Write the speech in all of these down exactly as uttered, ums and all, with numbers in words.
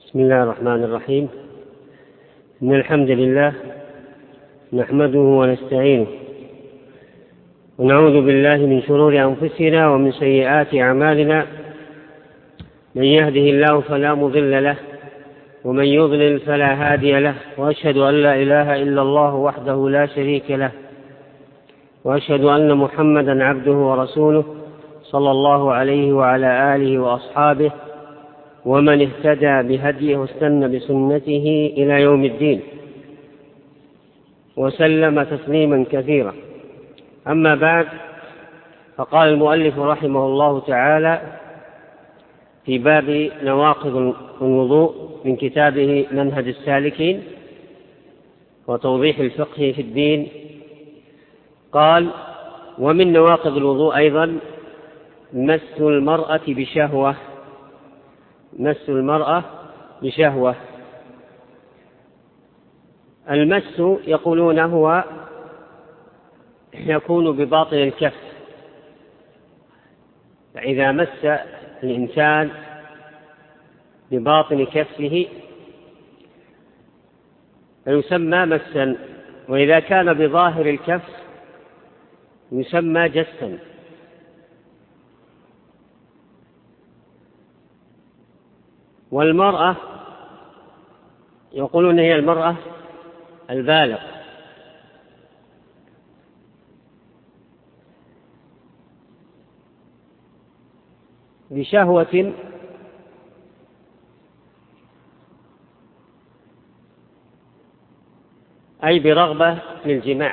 بسم الله الرحمن الرحيم. إن الحمد لله نحمده ونستعينه ونعوذ بالله من شرور أنفسنا ومن سيئات أعمالنا. من يهده الله فلا مضل له ومن يضلل فلا هادي له، وأشهد أن لا إله إلا الله وحده لا شريك له، وأشهد أن محمدا عبده ورسوله صلى الله عليه وعلى آله وأصحابه ومن اهتدى بهديه واستنى بسنته إلى يوم الدين وسلم تسليما كثيرا. أما بعد، فقال المؤلف رحمه الله تعالى في باب نواقض الوضوء من كتابه منهج السالكين وتوضيح الفقه في الدين، قال: ومن نواقض الوضوء أيضا مس المرأة بشهوة مس المرأة بشهوة. المس يقولون هو يكون بباطن الكف، فإذا مس الإنسان بباطن كفه فيسمى مسا، وإذا كان بظاهر الكف يسمى جسا. والمرأة يقولون هي المرأة البالغ، بشهوة أي برغبة للجماع.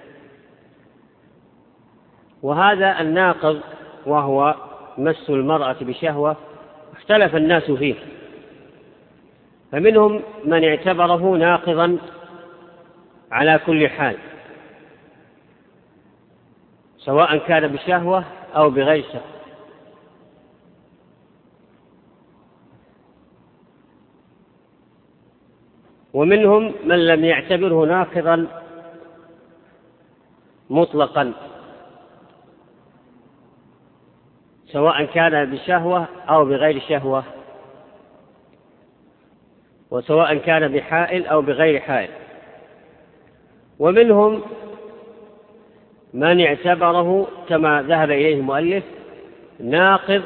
وهذا الناقض وهو مس المرأة بشهوة اختلف الناس فيه، فمنهم من اعتبره ناقضا على كل حال سواء كان بشهوة أو بغير شهوة، ومنهم من لم يعتبره ناقضا مطلقا سواء كان بشهوة أو بغير شهوة، وسواء كان بحائل أو بغير حائل. ومنهم من اعتبره كما ذهب إليه المؤلف ناقض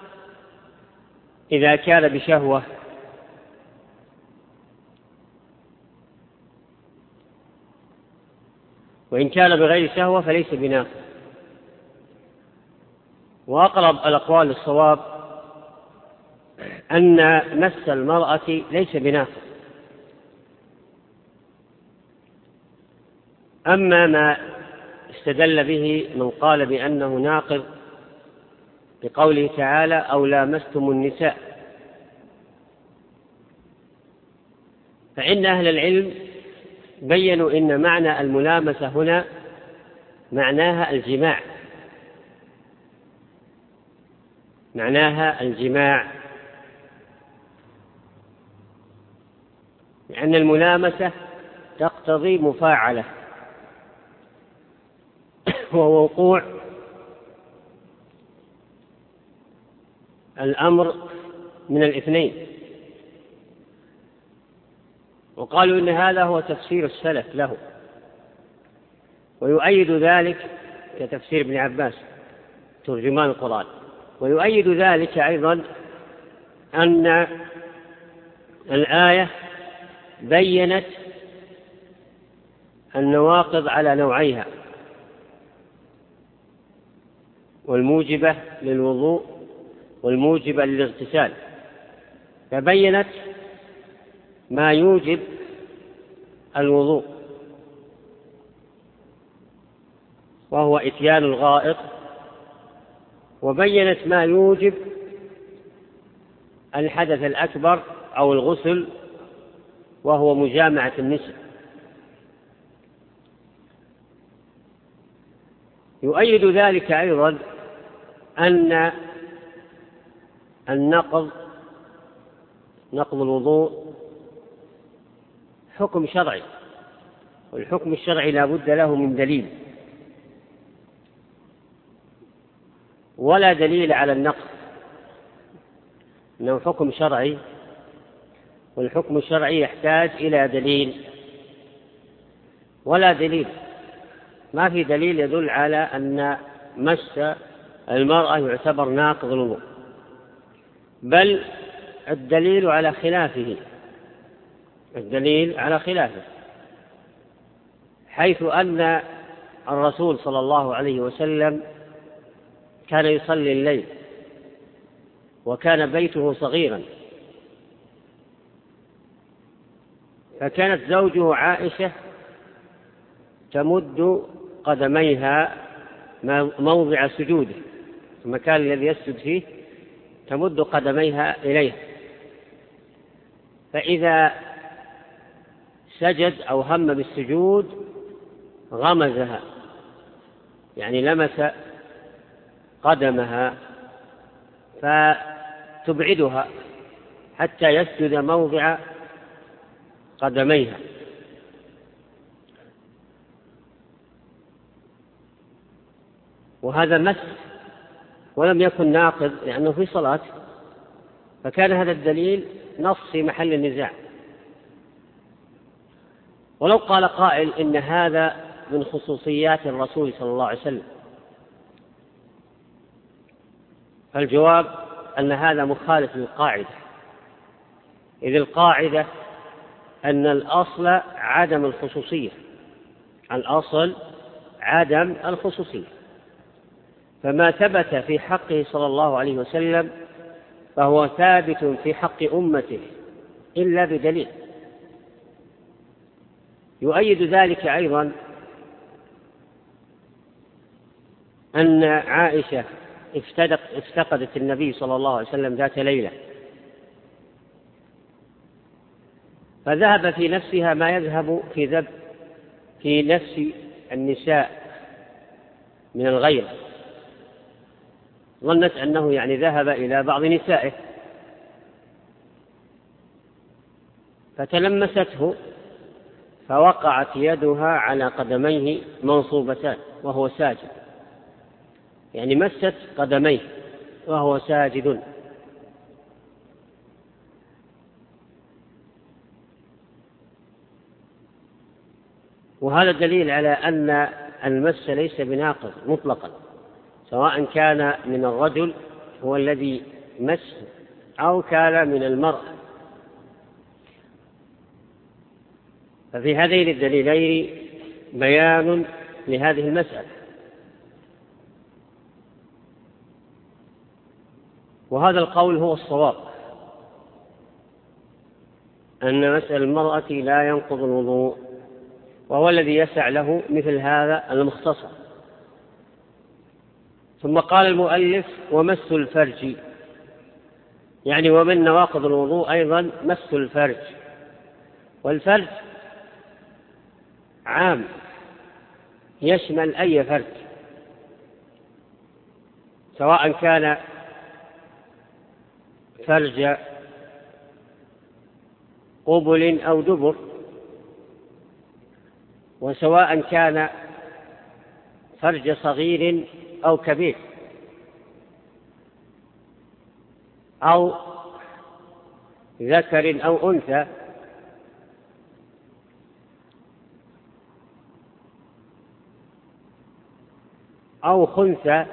إذا كان بشهوة، وإن كان بغير شهوة فليس بناقض. وأقرب الأقوال للصواب أن مس المرأة ليس بناقض. أما ما استدل به من قال بأنه ناقض بقوله تعالى: أو لامستم النساء، فإن أهل العلم بيّنوا إن معنى الملامسة هنا معناها الجماع معناها الجماع لأن الملامسة تقتضي مفاعلة ووقوع الأمر من الاثنين. وقالوا إن هذا هو تفسير السلف له، ويؤيد ذلك كتفسير ابن عباس ترجمان القرآن. ويؤيد ذلك أيضا أن الآية بيّنت النواقض على نوعيها، والموجبة للوضوء والموجبة للاغتسال، فبيّنت ما يوجب الوضوء وهو إتيان الغائط، وبيّنت ما يوجب الحدث الأكبر أو الغسل وهو مجامعة النساء. يؤيد ذلك أيضا أن النقض نقض الوضوء حكم شرعي، والحكم الشرعي لا بد له من دليل، ولا دليل على النقض، إنه حكم شرعي والحكم الشرعي يحتاج إلى دليل، ولا دليل، ما في دليل يدل على أن مس المرأة يعتبر ناقض الوضوء، بل الدليل على خلافه، الدليل على خلافه، حيث أن الرسول صلى الله عليه وسلم كان يصلي الليل وكان بيته صغيرا، فكانت زوجه عائشة تمد قدميها موضع سجوده، المكان الذي يسجد فيه تمد قدميها إليه، فإذا سجد أو هم بالسجود غمزها، يعني لمس قدمها فتبعدها حتى يسجد موضع قدميها. وهذا مس ولم يكن ناقض لأنه في صلاة، فكان هذا الدليل نص في محل النزاع. ولو قال قائل إن هذا من خصوصيات الرسول صلى الله عليه وسلم، فالجواب أن هذا مخالف للقاعدة، إذ القاعدة أن الأصل عدم الخصوصية، الأصل عدم الخصوصية، فما ثبت في حقه صلى الله عليه وسلم فهو ثابت في حق أمته إلا بدليل. يؤيد ذلك أيضا أن عائشة افتقدت النبي صلى الله عليه وسلم ذات ليلة، فذهب في نفسها ما يذهب في ذب في نفس النساء من الغيرة، ظنت أنه يعني ذهب إلى بعض نسائه فتلمسته فوقعت يدها على قدميه منصوبتان وهو ساجد، يعني مست قدميه وهو ساجد. وهذا دليل على أن المس ليس بناقض مطلقا، سواء كان من الرجل هو الذي مس أو كان من المرأة. ففي هذين الدليلين بيان لهذه المسألة. وهذا القول هو الصواب، أن مسألة المرأة لا ينقض الوضوء، وهو الذي يسع له مثل هذا المختصر. ثم قال المؤلف ومس الفرج، يعني ومن نواقض الوضوء أيضا مس الفرج، والفرج عام يشمل أي فرج، سواء كان فرج قبل أو دبر، وسواء كان فرج صغير أو كبير، أو ذكر أو أنثى، أو خنثى،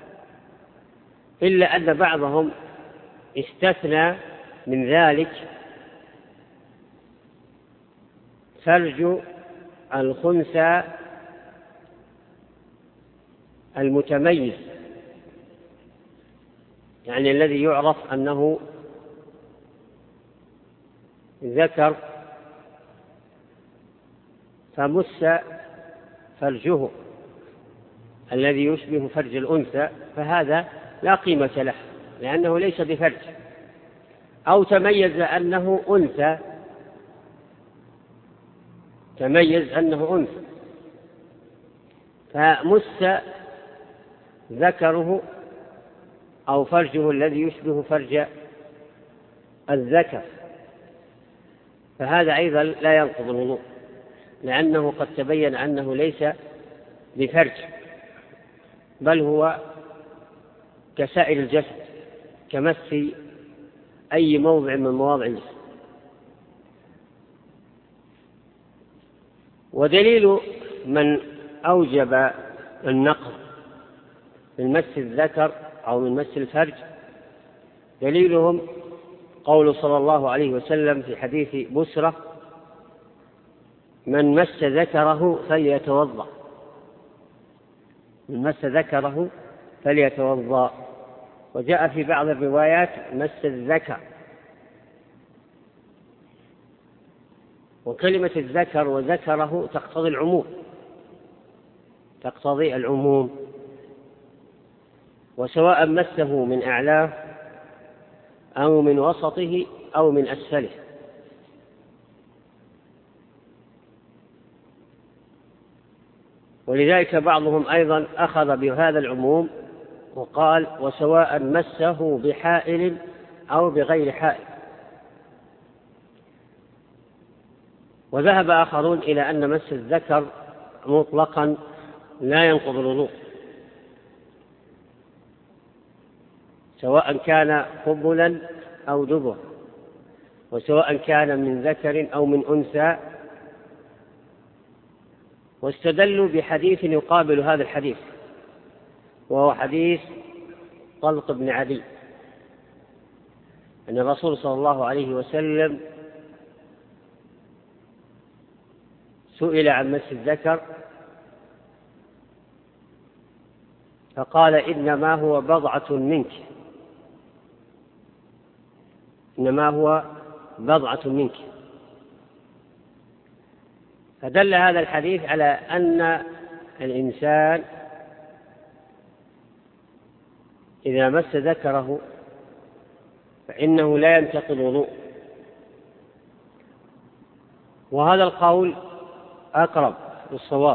إلا أن بعضهم استثنى من ذلك فرج الخنثى المتميز، يعني الذي يعرف أنه ذكر فمس فرجه الذي يشبه فرج الأنثى، فهذا لا قيمة له لأنه ليس بفرج. أو تميز أنه أنثى، تميز أنه أنثى فمس ذكره أو فرجه الذي يشبه فرج الذكر، فهذا أيضا لا ينقض الوضوء، لأنه قد تبين أنه ليس بفرج، بل هو كسائر الجسد، كمس أي موضع من مواضع الجسد. ودليل من أوجب النقض من مس الذكر أو من مس الفرج دليلهم قول صلى الله عليه وسلم في حديث بسرة: من مس ذكره فليتوضأ، من مس ذكره فليتوضأ. وجاء في بعض الروايات مس الذكر. وكلمة الذكر وذكره تقتضي العموم، تقتضي العموم، وسواء مسه من أعلاه أو من وسطه أو من أسفله. ولذلك بعضهم أيضا أخذ بهذا العموم وقال: وسواء مسه بحائل أو بغير حائل. وذهب آخرون إلى أن مس الذكر مطلقا لا ينقض الوضوء، سواء كان قبلا أو دبر، وسواء كان من ذكر أو من أنثى. واستدلوا بحديث يقابل هذا الحديث، وهو حديث طلق بن عدي، أن الرسول صلى الله عليه وسلم سئل عن مس الذكر فقال: إنما هو بضعة منك، إنما هو بضعة منك. فدل هذا الحديث على أن الإنسان إذا مس ذكره فإنه لا ينتقض الوضوء. وهذا القول أقرب للصواب،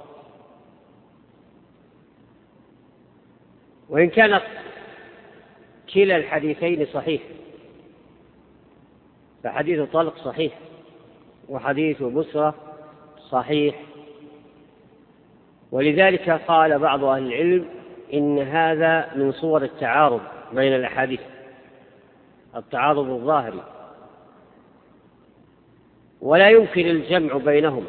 وإن كانت كلا الحديثين صحيح، فحديث طلق صحيح وحديث بسرة صحيح. ولذلك قال بعض أهل العلم إن هذا من صور التعارض بين الأحاديث، التعارض الظاهري، ولا يمكن الجمع بينهما،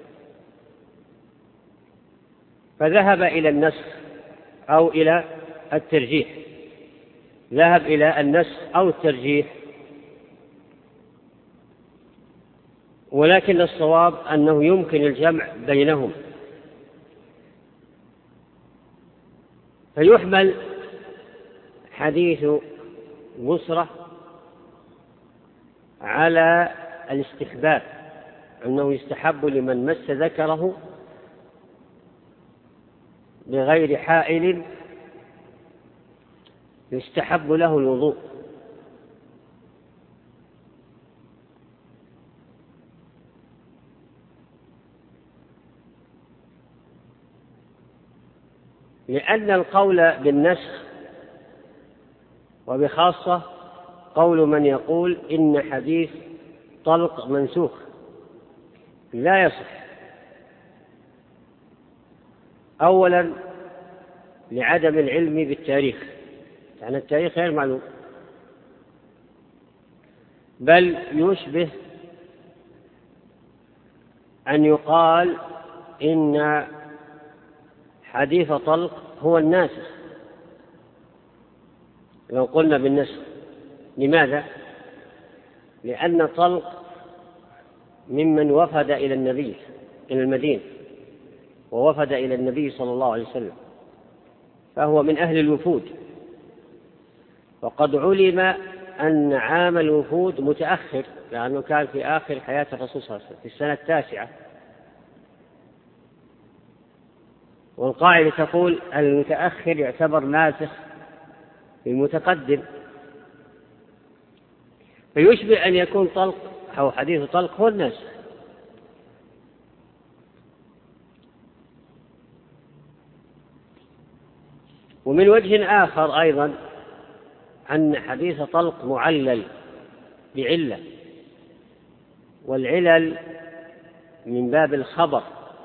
فذهب إلى النسخ أو إلى الترجيح، ذهب إلى النسخ أو الترجيح. ولكن الصواب أنه يمكن الجمع بينهم، فيحمل حديث بسرة على الاستحباب، أنه يستحب لمن مس ذكره بغير حائل يستحب له الوضوء. لأن القول بالنسخ وبخاصة قول من يقول إن حديث طلق منسوخ لا يصح. أولا لعدم العلم بالتاريخ، يعني التاريخ غير معلوم، بل يشبه أن يقال إن حديث طلق هو الناسخ لو قلنا بالنسخ. لماذا؟ لأن طلق ممن وفد إلى النبي إلى المدينة، ووفد إلى النبي صلى الله عليه وسلم، فهو من أهل الوفود، وقد علم أن عام الوفود متأخر، لأنه كان في آخر حياة الرسول صلى الله عليه وسلم في السنة التاسعة، والقاعدة تقول المتأخر يعتبر ناسخ للمتقدم، فيشبه أن يكون طلق أو حديث طلق هو الناسخ. ومن وجه آخر أيضا أن حديث طلق معلل بعلة، والعلل من باب الخبر،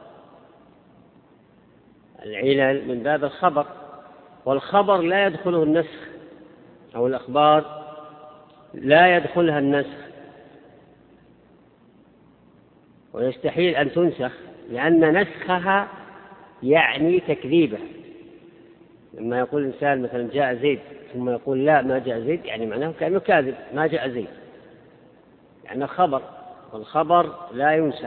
العلل من باب الخبر، والخبر لا يدخله النسخ، أو الأخبار لا يدخلها النسخ. ويستحيل أن تنسخ، لأن نسخها يعني تكذيبه. لما يقول الإنسان مثلا جاء زيد ثم يقول لا ما جاء زيد، يعني معناه كأنه كاذب، ما جاء زيد، يعني خبر، والخبر لا ينسخ.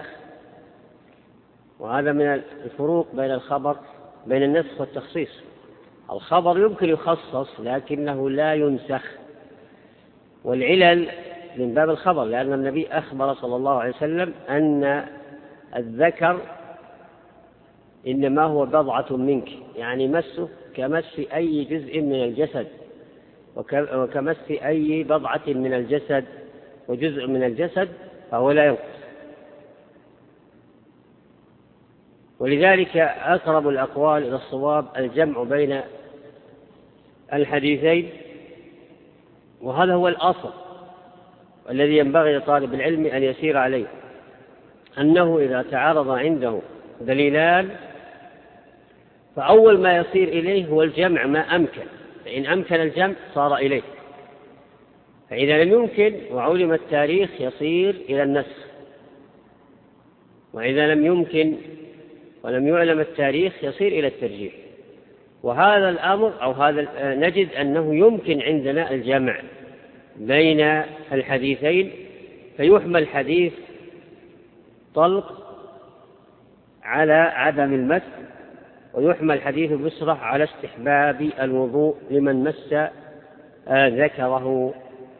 وهذا من الفروق بين الخبر بين النسخ والتخصيص. الخبر يمكن يخصص لكنه لا ينسخ، والعلل من باب الخبر، لأن النبي أخبر صلى الله عليه وسلم أن الذكر إنما هو بضعة منك، يعني مسه كمس أي جزء من الجسد، وكمس أي بضعة من الجسد وجزء من الجسد، فهو لا ينقص. ولذلك أقرب الأقوال إلى الصواب الجمع بين الحديثين، وهذا هو الأصل الذي ينبغي لطالب العلم أن يسير عليه، أنه إذا تعارض عنده دليلان فأول ما يصير إليه هو الجمع ما أمكن، فإن أمكن الجمع صار إليه، فإذا لم يمكن وعلم التاريخ يصير إلى النسخ، وإذا لم يمكن ولم يعلم التاريخ يصير إلى الترجيح. وهذا الأمر أو هذا نجد أنه يمكن عندنا الجمع بين الحديثين، فيحمل حديث طلق على عدم المس، ويحمل حديث بسرة على استحباب الوضوء لمن مس ذكره.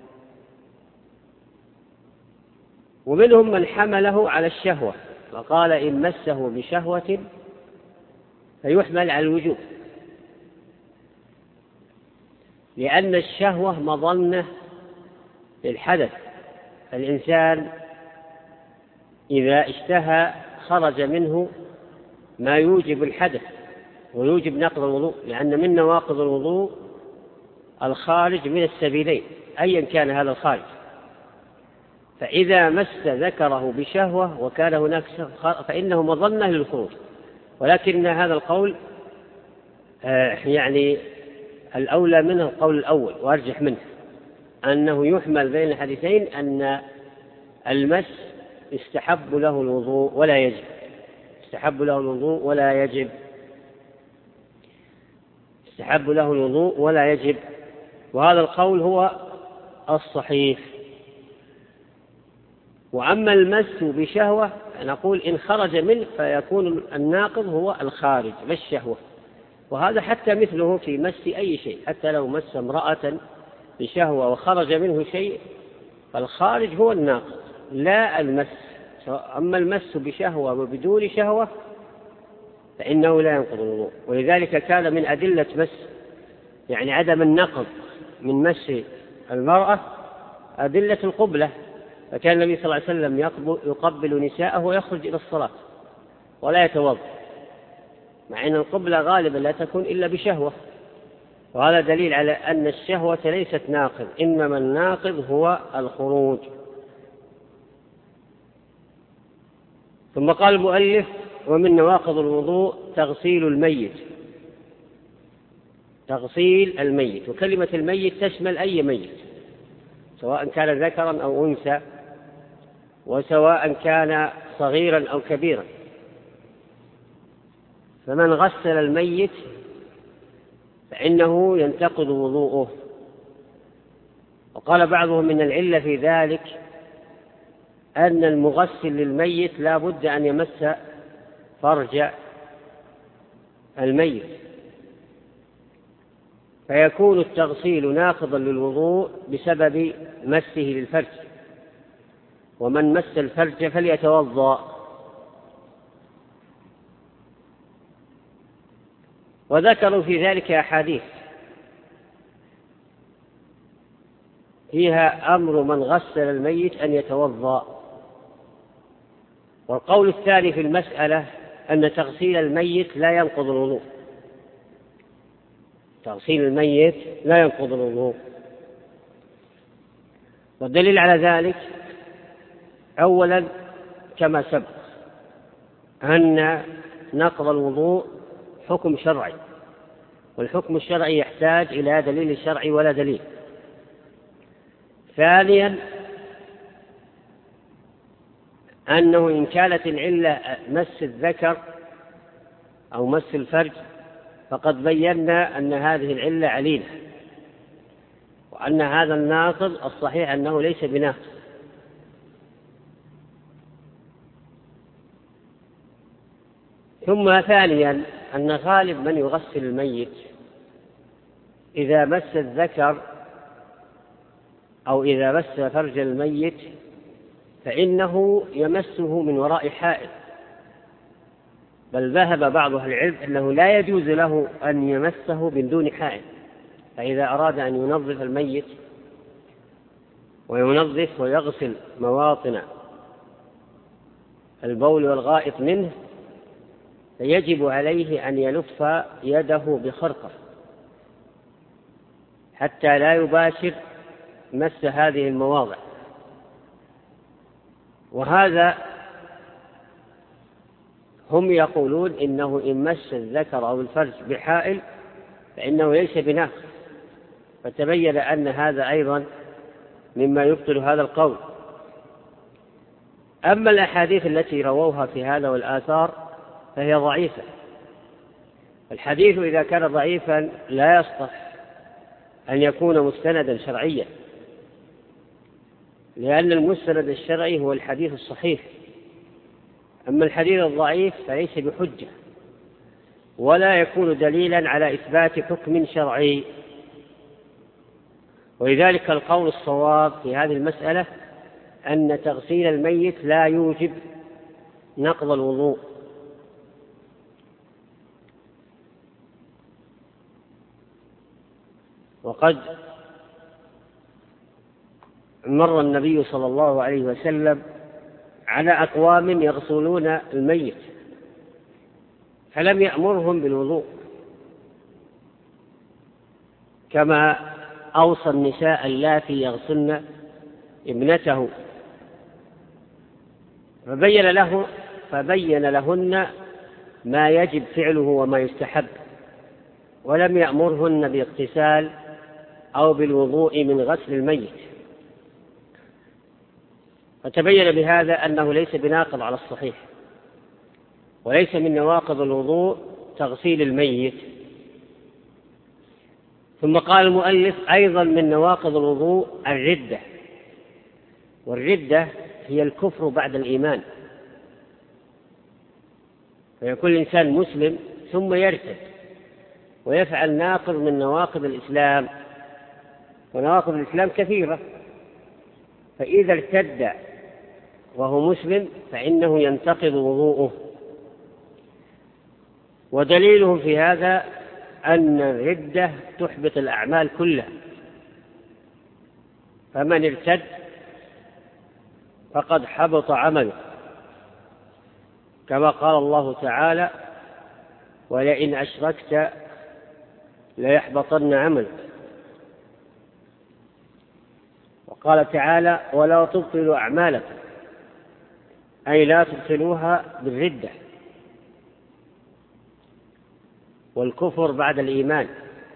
ومنهم من حمله على الشهوة فقال إن مسه بشهوة فيحمل على الوجوب، لأن الشهوة مظنة للحدث. الإنسان إذا اشتهى خرج منه ما يوجب الحدث ويوجب نقض الوضوء، لأن من نواقض الوضوء الخارج من السبيلين أيا كان هذا الخارج. فإذا مس ذكره بشهوة وكان هناك فإنه مظنة للخروج، ولكن هذا القول يعني الأولى منه القول الأول وأرجح منه، أنه يحمل بين الحديثين أن المس يستحب له الوضوء ولا يجب، يستحب له الوضوء ولا يجب، يستحب له الوضوء ولا يجب، وهذا القول هو الصحيح. وأما المس بشهوة نقول إن خرج منه فيكون الناقض هو الخارج بالشهوة، وهذا حتى مثله في مس أي شيء، حتى لو مس امرأة بشهوة وخرج منه شيء فالخارج هو الناقض لا المس. أما المس بشهوة وبدون شهوة فإنه لا ينقض الوضوء. ولذلك كان من أدلة مس يعني عدم النقض من مس المرأة أدلة القبلة، فكان النبي صلى الله عليه وسلم يقبل نساءه ويخرج إلى الصلاة ولا يتوضأ، مع أن القبلة غالبا لا تكون إلا بشهوة، وهذا دليل على أن الشهوة ليست ناقض، إنما الناقض هو الخروج. ثم قال المؤلف ومن نواقض الوضوء تغسيل الميت، تغسيل الميت، وكلمة الميت تشمل أي ميت سواء كان ذكرا أو أنثى، وسواء كان صغيرا أو كبيرا، فمن غسل الميت فإنه ينتقض وضوءه. وقال بعضهم من العلة في ذلك أن المغسل للميت لا بد أن يمس فرج الميت، فيكون التغسيل ناقضا للوضوء بسبب مسه للفرج، ومن مس الفرج فليتوضأ. وذكروا في ذلك أحاديث فيها أمر من غسل الميت أن يتوضأ. والقول الثاني في المسألة أن تغسيل الميت لا ينقض الوضوء، تغسيل الميت لا ينقض الوضوء. والدليل على ذلك أولا كما سبق أن نقض الوضوء حكم شرعي، والحكم الشرعي يحتاج إلى دليل شرعي ولا دليل. ثانيا أنه إن كانت العلة مس الذكر أو مس الفرج فقد بينا أن هذه العلة عليلة، وأن هذا الناقض الصحيح أنه ليس بناقض. ثم ثانيا أن غالب من يغسل الميت إذا مس الذكر أو إذا مس فرج الميت فإنه يمسه من وراء حائل، بل ذهب بعض أهل العلم أنه لا يجوز له أن يمسه من دون حائل. فإذا أراد أن ينظف الميت وينظف ويغسل مواطن البول والغائط منه فيجب عليه أن يلف يده بخرقة حتى لا يباشر مس هذه المواضع. وهذا هم يقولون إنه إن مس الذكر أو الفرج بحائل فإنه ليس بناقض، فتبين أن هذا أيضا مما يبطل هذا القول. أما الأحاديث التي رووها في هذا والآثار فهي ضعيفة. الحديث إذا كان ضعيفا لا يصلح أن يكون مستندا شرعيا، لأن المستند الشرعي هو الحديث الصحيح، أما الحديث الضعيف فليس بحجة ولا يكون دليلا على إثبات حكم شرعي. ولذلك القول الصواب في هذه المسألة أن تغسيل الميت لا يوجب نقض الوضوء. وقد مر النبي صلى الله عليه وسلم على أقوام يغسلون الميت فلم يأمرهم بالوضوء، كما أوصى النساء اللاتي يغسلن ابنته فبين له فبين لهن ما يجب فعله وما يستحب، ولم يأمرهن باغتسال أو بالوضوء من غسل الميت. فتبين بهذا أنه ليس بناقض على الصحيح، وليس من نواقض الوضوء تغسيل الميت. ثم قال المؤلف أيضا من نواقض الوضوء الردة، والردة هي الكفر بعد الإيمان، فيكون الإنسان مسلم ثم يرتد ويفعل ناقض من نواقض الإسلام، ونواقض الإسلام كثيرة، فإذا ارتد وهو مسلم فإنه ينتقض وضوءه. ودليله في هذا أن الردة تحبط الأعمال كلها، فمن ارتد فقد حبط عمله، كما قال الله تعالى: ولئن أشركت ليحبطن عملك. وقال تعالى: ولا تبطلوا أعمالكم، أي لا تبطلوها بالردة والكفر بعد الإيمان.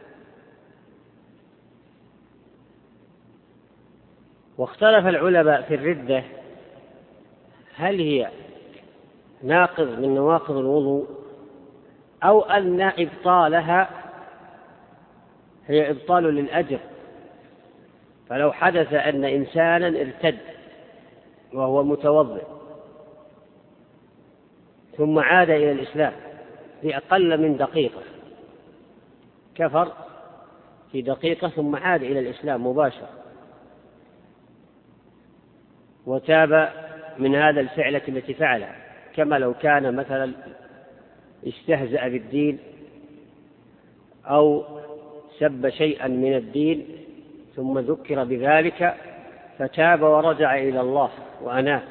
واختلف العلماء في الردة هل هي ناقض من نواقض الوضوء أو أن إبطالها هي إبطال للأجر. فلو حدث أن إنسانا ارتد وهو متوضئ ثم عاد إلى الإسلام في أقل من دقيقة، كفر في دقيقة ثم عاد إلى الإسلام مباشرة وتاب من هذا الفعلة التي فعلها، كما لو كان مثلا استهزأ بالدين أو سب شيئا من الدين ثم ذكر بذلك فتاب ورجع إلى الله وأناب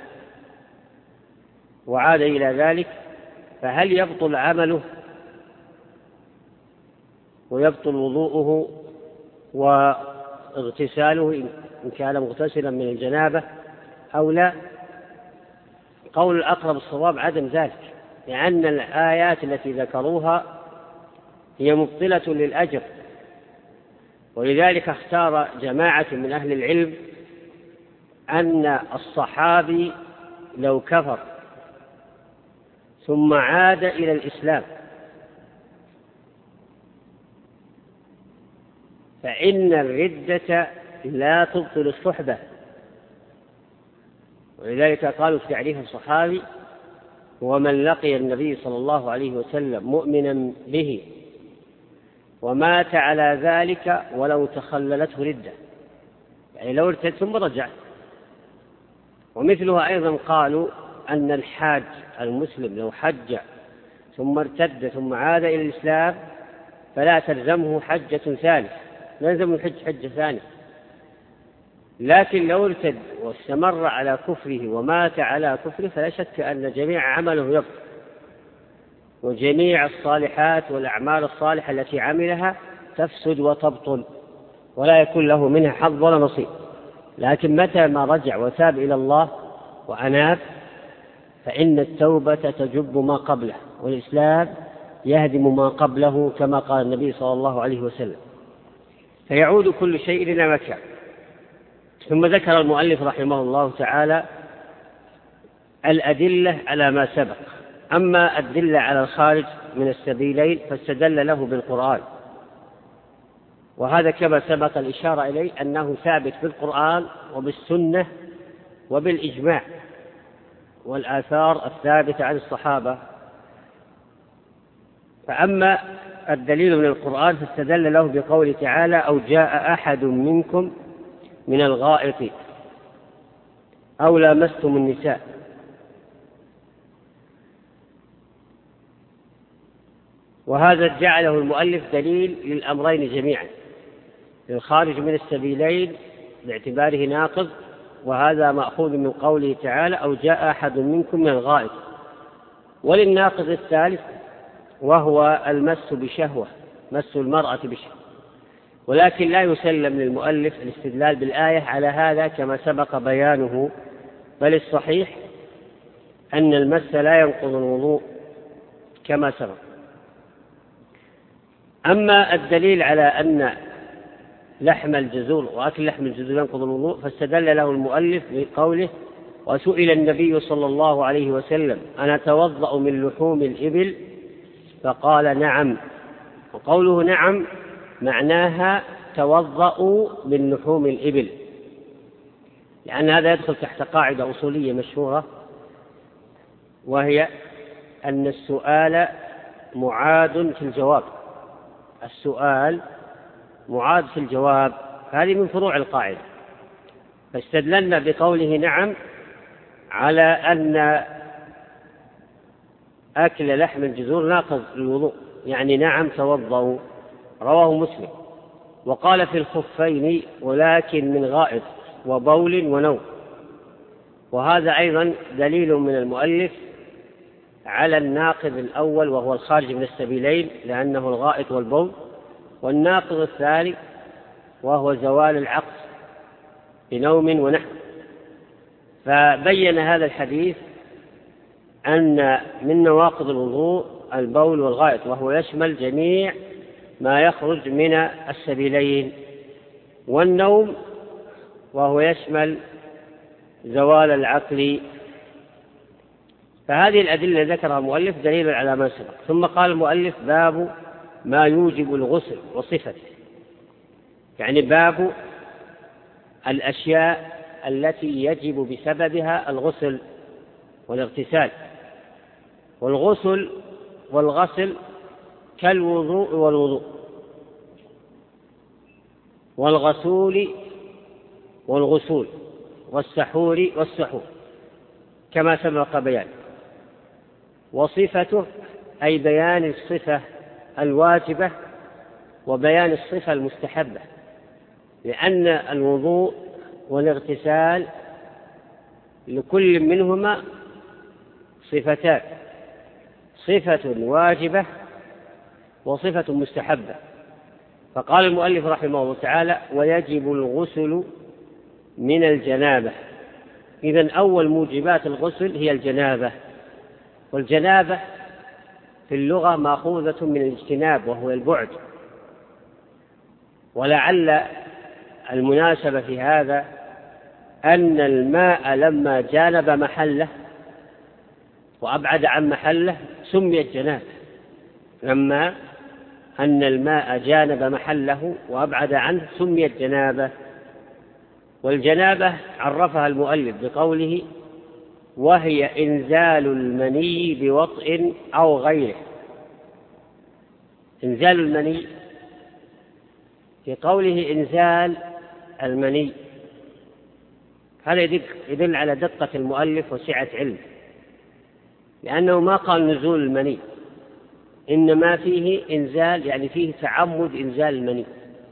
وعاد إلى ذلك، فهل يبطل عمله ويبطل وضوءه واغتساله إن كان مغتسلا من الجنابة أو لا؟ قول الأقرب الصواب عدم ذلك، لأن الآيات التي ذكروها هي مبطلة للأجر. ولذلك اختار جماعة من أهل العلم أن الصحابي لو كفر ثم عاد إلى الإسلام فإن الردة لا تبطل الصحبة. ولذلك قالوا في تعريف الصحابي: ومن لقي النبي صلى الله عليه وسلم مؤمنا به ومات على ذلك ولو تخللته ردة، يعني لو ارتد ثم رجع. ومثلها أيضا قالوا أن الحاج المسلم لو حج ثم ارتد ثم عاد إلى الإسلام فلا تلزمه حجة ثانية، لا يلزم الحج حجة ثانية. لكن لو ارتد واستمر على كفره ومات على كفره فلا شك أن جميع عمله يبطل، وجميع الصالحات والأعمال الصالحة التي عملها تفسد وتبطل ولا يكون له منها حظ ولا نصيب. لكن متى ما رجع وتاب إلى الله وأناب فإن التوبة تجب ما قبله، والإسلام يهدم ما قبله كما قال النبي صلى الله عليه وسلم، فيعود كل شيء إلى مكان. ثم ذكر المؤلف رحمه الله تعالى الأدلة على ما سبق. أما الدلة على الخارج من السبيلين فاستدل له بالقرآن، وهذا كما سبق الإشارة إليه أنه ثابت بالقرآن وبالسنة وبالإجماع والآثار الثابتة عن الصحابة. فأما الدليل من القرآن فاستدل له بقوله تعالى: أو جاء أحد منكم من الغائط أو لامستم النساء. وهذا جعله المؤلف دليل للأمرين جميعا، للخارج من السبيلين باعتباره ناقض، وهذا مأخوذ من قوله تعالى: أو جاء أحد منكم من الغائط، وللناقض الثالث وهو المس بشهوة، مس المرأة بشهوة. ولكن لا يسلم للمؤلف الاستدلال بالآية على هذا كما سبق بيانه، بل الصحيح أن المس لا ينقض الوضوء كما سبق. أما الدليل على أن لحم الجزور وأكل لحم الجزور ينقض الوضوء فاستدل له المؤلف بقوله: وسئل النبي صلى الله عليه وسلم أنا أتوضأ من لحوم الإبل؟ فقال: نعم. وقوله نعم معناها توضأوا من لحوم الإبل، لأن هذا يدخل تحت قاعدة أصولية مشهورة، وهي أن السؤال معاد في الجواب. السؤال معاد في الجواب، هذه من فروع القاعدة. فاستدللنا بقوله نعم على أن أكل لحم الجزور ناقض الوضوء، يعني نعم توضأوا. رواه مسلم. وقال في الخفين: ولكن من غائط وبول ونوم. وهذا أيضا دليل من المؤلف على الناقض الأول وهو الخارج من السبيلين، لأنه الغائط والبول. والناقض الثاني وهو زوال العقل بنوم ونحو. فبين هذا الحديث أن من نواقض الوضوء البول والغائط، وهو يشمل جميع ما يخرج من السبيلين، والنوم وهو يشمل زوال العقل. فهذه الأدلة ذكرها المؤلف دليل على ما سبق. ثم قال المؤلف: باب ما يوجب الغسل وصفته، يعني باب الأشياء التي يجب بسببها الغسل والاغتسال. والغسل والغسل كالوضوء والوضوء، والغسول والغسول، والسحور والسحور كما سبق بيان. وصفته أي بيان الصفة الواجبة وبيان الصفة المستحبة، لأن الوضوء والاغتسال لكل منهما صفتان: صفة واجبة وصفة مستحبة. فقال المؤلف رحمه الله تعالى: ويجب الغسل من الجنابة. إذن أول موجبات الغسل هي الجنابة، والجنابة في اللغة مأخوذة من الاجتناب وهو البعد. ولعل المناسبة في هذا أن الماء لما جانب محله وأبعد عن محله سميت جنابة، لما أن الماء جانب محله وأبعد عنه سميت جنابة. والجنابة عرفها المؤلف بقوله: وهي إنزال المني بوطء أو غيره. إنزال المني، في قوله إنزال المني، هذا يدل على دقة المؤلف وسعة علمه، لأنه ما قال نزول المني، إنما فيه إنزال، يعني فيه تعمد إنزال المني.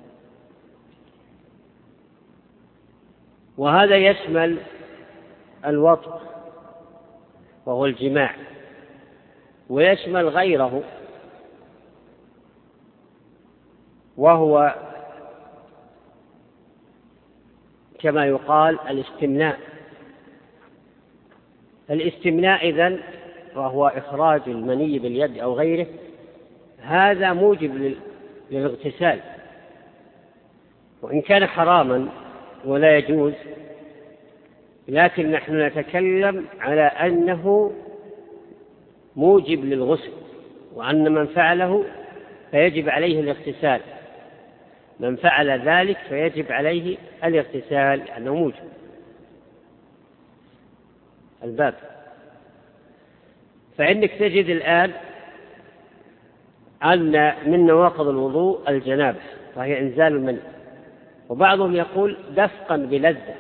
وهذا يشمل الوطء وهو الجماع، ويشمل غيره وهو كما يقال الاستمناء. الاستمناء إذن وهو إخراج المني باليد أو غيره، هذا موجب للاغتسال، وإن كان حراما ولا يجوز، لكن نحن نتكلم على أنه موجب للغسل، وأن من فعله فيجب عليه الاغتسال، من فعل ذلك فيجب عليه الاغتسال لأنه موجب. الباب. فإنك تجد الآن أن من نواقض الوضوء الجنابة، وهي إنزال المني، وبعضهم يقول دفقا بلذة،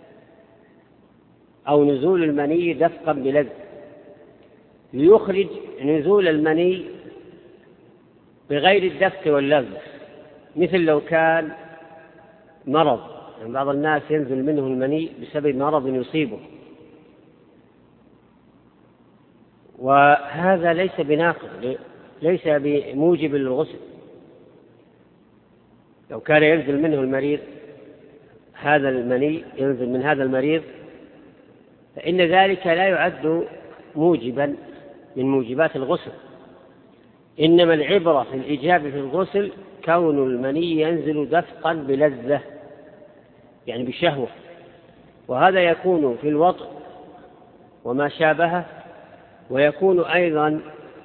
أو نزول المني دفقا بلذة، ليخرج نزول المني بغير الدفق واللذة، مثل لو كان مرض، يعني بعض الناس ينزل منه المني بسبب مرض يصيبه، وهذا ليس بناقض، ليس بموجب للغسل. لو كان ينزل منه المريض هذا المني، ينزل من هذا المريض، فإن ذلك لا يعد موجبا من موجبات الغسل، إنما العبرة في الإيجاب في الغسل كون المني ينزل دفقا بلذة، يعني بشهوة، وهذا يكون في الوطء وما شابهه، ويكون أيضا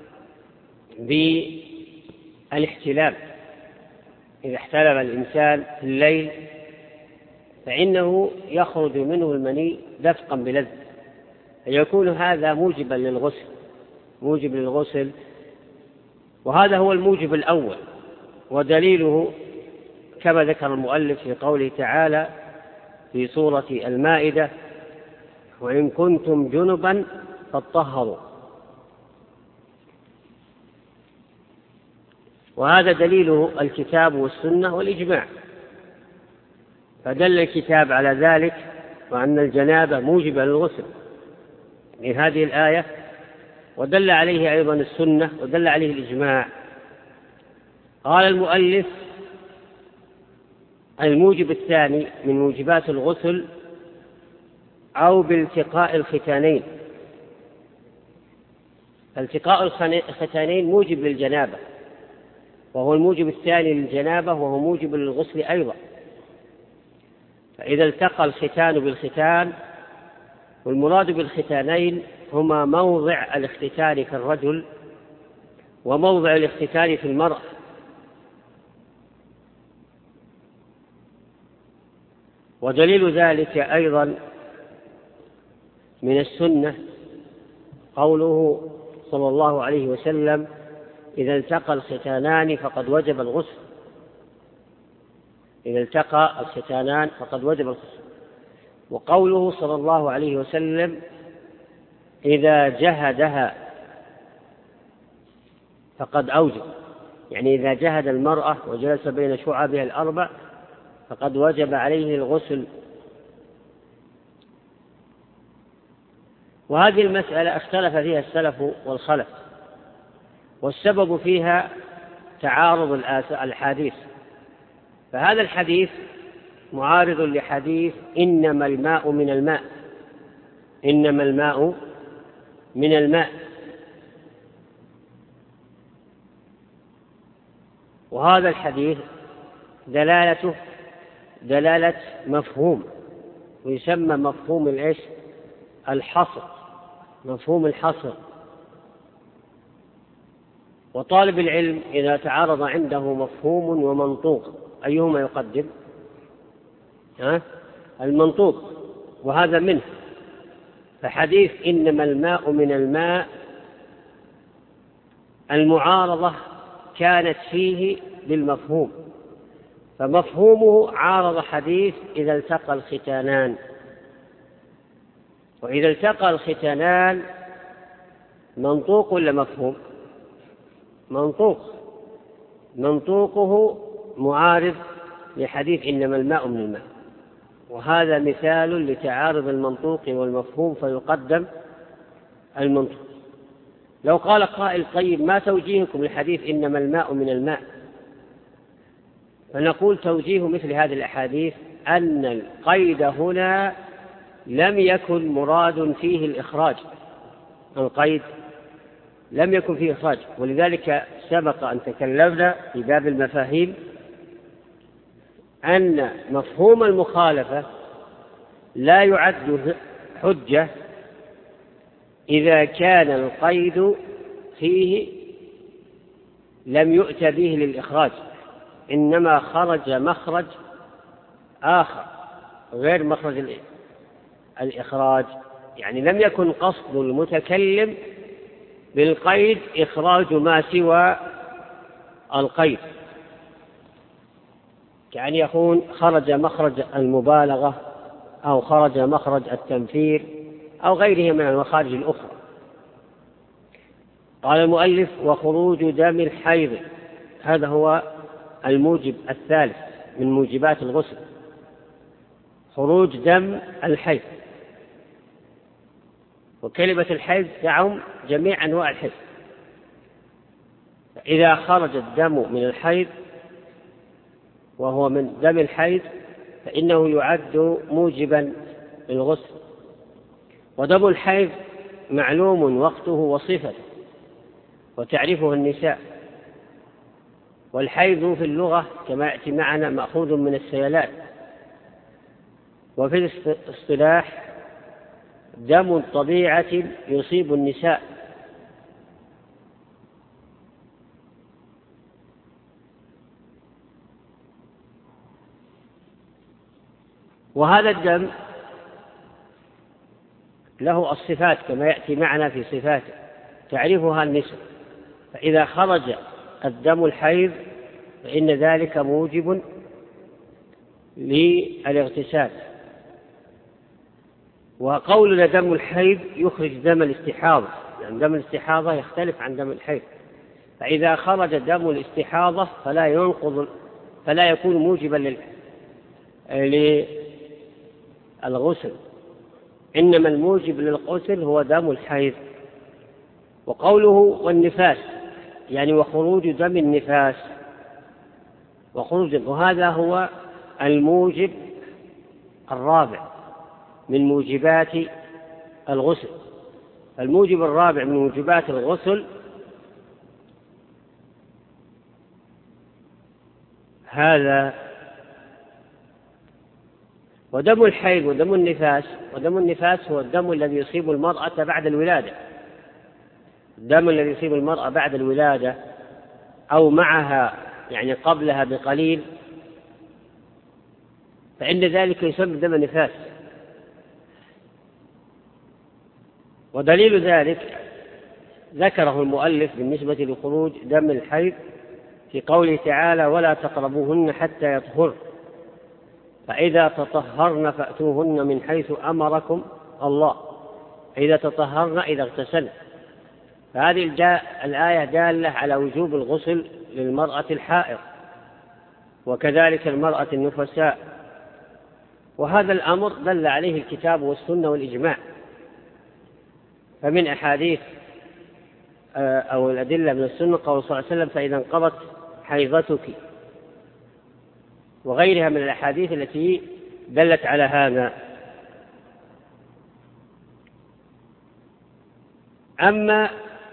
بالاحتلام. إذا احتلم الإنسان في الليل فإنه يخرج منه المني دفقا بلذة، فيكون هذا موجبا للغسل، موجب للغسل. وهذا هو الموجب الأول، ودليله كما ذكر المؤلف في قوله تعالى في سورة المائدة: وإن كنتم جنبا فاطهروا. وهذا دليله الكتاب والسنة والإجماع، فدل الكتاب على ذلك وأن الجنابة موجبة للغسل من هذه الآية، ودل عليه أيضا السنة، ودل عليه الإجماع. قال المؤلف: الموجب الثاني من موجبات الغسل أو بالتقاء الختانين. التقاء الختانين موجب للجنابة، وهو الموجب الثاني للجنابة، وهو موجب للغسل أيضا. فإذا التقى الختان بالختان، والمراد بالختانين هما موضع الاختتان في الرجل وموضع الاختتان في المرأة، ودليل ذلك أيضا من السنة قوله صلى الله عليه وسلم: إذا التقى الختانان فقد وجب الغسل. إذا التقى الختانان فقد وجب الغسل. وقوله صلى الله عليه وسلم: إذا جهدها فقد أوجب، يعني إذا جهد المرأة وجلس بين شعبها الأربع فقد وجب عليه الغسل. وهذه المسألة اختلف فيها السلف والخلف، والسبب فيها تعارض الأحاديث. فهذا الحديث معارض لحديث إنما الماء من الماء، إنما الماء من الماء. وهذا الحديث دلالته دلالة مفهوم، ويسمى مفهوم الإيش؟ الحصر، مفهوم الحصر، وطالب العلم إذا تعارض عنده مفهوم ومنطوق أيهما يقدم؟ ها؟ المنطوق، وهذا منه. فحديث إنما الماء من الماء المعارضة كانت فيه بالمفهوم، فمفهومه عارض حديث إذا التقى الختانان. وإذا التقى الختانان منطوق ولا مفهوم؟ منطوق، منطوقه معارض لحديث إنما الماء من الماء، وهذا مثال لتعارض المنطوق والمفهوم فيقدم المنطوق. لو قال قائل طيب ما توجيهكم لحديث إنما الماء من الماء؟ فنقول توجيه مثل هذه الأحاديث أن القيد هنا لم يكن مراد فيه الإخراج، القيد لم يكن فيه إخراج، ولذلك سبق أن تكلمنا في باب المفاهيم أن مفهوم المخالفة لا يعد حجة إذا كان القيد فيه لم يؤت به للإخراج، إنما خرج مخرج آخر غير مخرج الإخراج، يعني لم يكن قصد المتكلم بالقيد إخراج ما سوى القيد، كأن يكون خرج مخرج المبالغة أو خرج مخرج التنفير أو غيره من المخارج الأخرى. قال المؤلف وخروج دم الحيض، هذا هو الموجب الثالث من موجبات الغسل، خروج دم الحيض. وكلمة الحيض تعم جميع أنواع الحيض، إذا خرج الدم من الحيض وهو من دم الحيض فإنه يعد موجبا للغسل. ودم الحيض معلوم وقته وصفته وتعرفه النساء، والحيض في اللغة كما يأتي معنا مأخوذ من السيلان، وفي الاصطلاح دم طبيعة يصيب النساء. وهذا الدم له الصفات كما يأتي معنا في صفاته تعرفها النساء، فإذا خرج الدم الحيض فإن ذلك موجب للاغتسال. وقولنا دم الحيض يخرج دم الاستحاضة، لأن دم الاستحاضة يختلف عن دم الحيض، فإذا خرج دم الاستحاضة فلا ينقض فلا يكون موجبا للغسل، إنما الموجب للغسل هو دم الحيض. وقوله والنفاس يعني وخروج دم النفاس، وخروج وهذا هو الموجب الرابع من موجبات الغسل. الموجب الرابع من موجبات الغسل هذا. ودم الحيض ودم النفاس، ودم النفاس هو الدم الذي يصيب المرأة بعد الولادة، الدم الذي يصيب المرأة بعد الولادة أو معها يعني قبلها بقليل، فإن ذلك يسمى دم النفاس. ودليل ذلك ذكره المؤلف بالنسبة لخروج دم الحيض في قوله تعالى ولا تقربوهن حتى يطهرن، فإذا تطهرن فأتوهن من حيث أمركم الله، إذا تطهرن إذا اغتسلن. فهذه الآية دالة على وجوب الغسل للمرأة الحائض وكذلك المرأة النفساء، وهذا الأمر دل عليه الكتاب والسنة والإجماع. فمن أحاديث أو الأدلة من السنة قول صلى الله عليه وسلم فإذا انقضت حيضتك، وغيرها من الأحاديث التي دلت على هذا. أما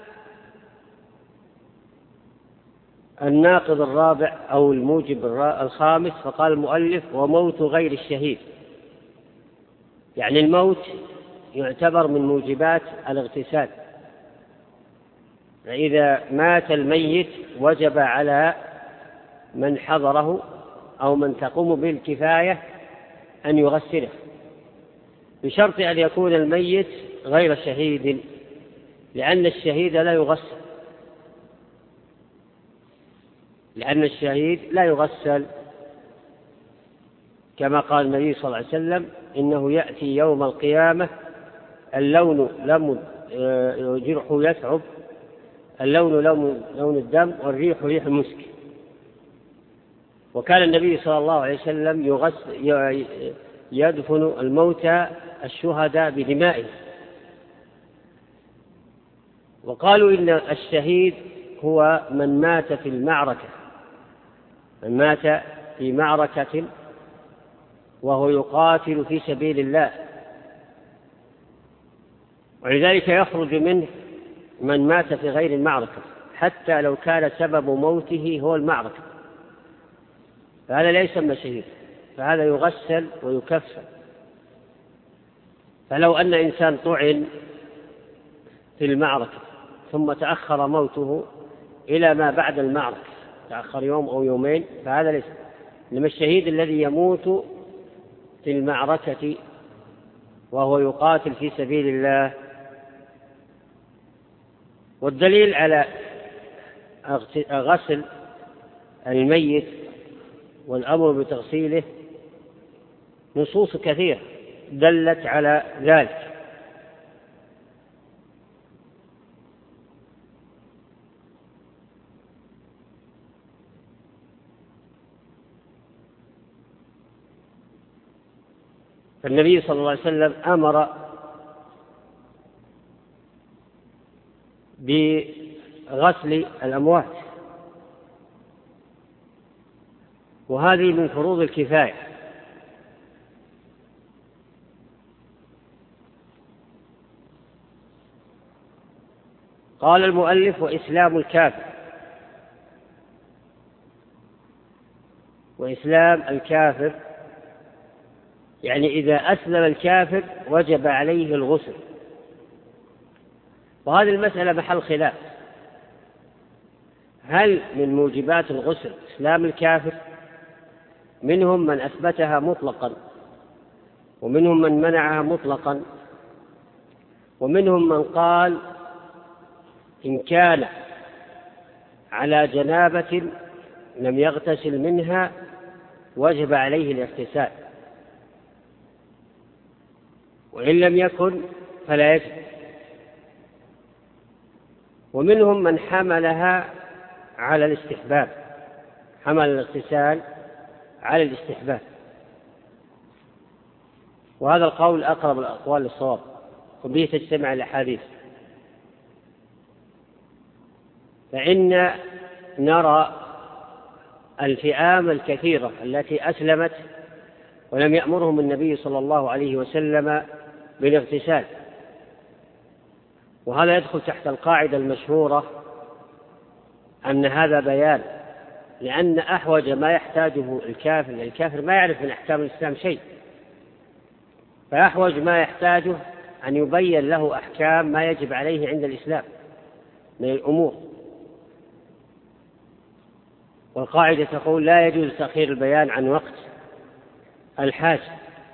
الناقض الرابع أو الموجب الخامس فقال المؤلف وموت غير الشهيد، يعني الموت يعتبر من موجبات الاغتسال، فإذا مات الميت وجب على من حضره أو من تقوم به الكفاية أن يغسله، بشرط أن يكون الميت غير شهيد، لأن الشهيد لا يغسل لأن الشهيد لا يغسل كما قال النبي صلى الله عليه وسلم: إنه يأتي يوم القيامة اللون لم جرحه يثعب، اللون لون الدم والريح ريح المسك. وكان النبي صلى الله عليه وسلم يغسل يدفن الموتى الشهداء بدمائه. وقالوا إن الشهيد هو من مات في المعركة من مات في معركة وهو يقاتل في سبيل الله، ولذلك يخرج منه من مات في غير المعركة حتى لو كان سبب موته هو المعركة، فهذا لا يسمى شهيد، فهذا يغسل ويكفن. فلو أن إنسان طعن في المعركة ثم تأخر موته إلى ما بعد المعركة، تأخر يوم أو يومين، فهذا ليس. إنما الشهيد الذي يموت في المعركة وهو يقاتل في سبيل الله. والدليل على غسل الميت والأمر بتغسيله نصوص كثيرة دلت على ذلك. فالنبي صلى الله عليه وسلم أمر بغسل الأموات، وهذه من فروض الكفاية. قال المؤلف: وإسلام الكافر. وإسلام الكافر يعني إذا أسلم الكافر وجب عليه الغسل، وهذه المسألة محل خلاف: هل من موجبات الغسل إسلام الكافر؟ منهم من أثبتها مطلقا، ومنهم من منعها مطلقا، ومنهم من قال إن كان على جنابة لم يغتسل منها وجب عليه الاغتسال، وإن لم يكن فلا يجب. ومنهم من حملها على الاستحباب، حمل الاغتسال على الاستحباب، وهذا القول أقرب الأقوال للصواب، وبه تجتمع الأحاديث. فإن نرى الفئام الكثيرة التي أسلمت ولم يأمرهم النبي صلى الله عليه وسلم بالاغتسال، وهذا يدخل تحت القاعدة المشهورة أن هذا بيان، لأن أحوج ما يحتاجه الكافر، الكافر ما يعرف من أحكام الإسلام شيء، فأحوج ما يحتاجه أن يبين له أحكام ما يجب عليه عند الإسلام من الأمور. والقاعدة تقول: لا يجوز تأخير البيان عن وقت الحاجة.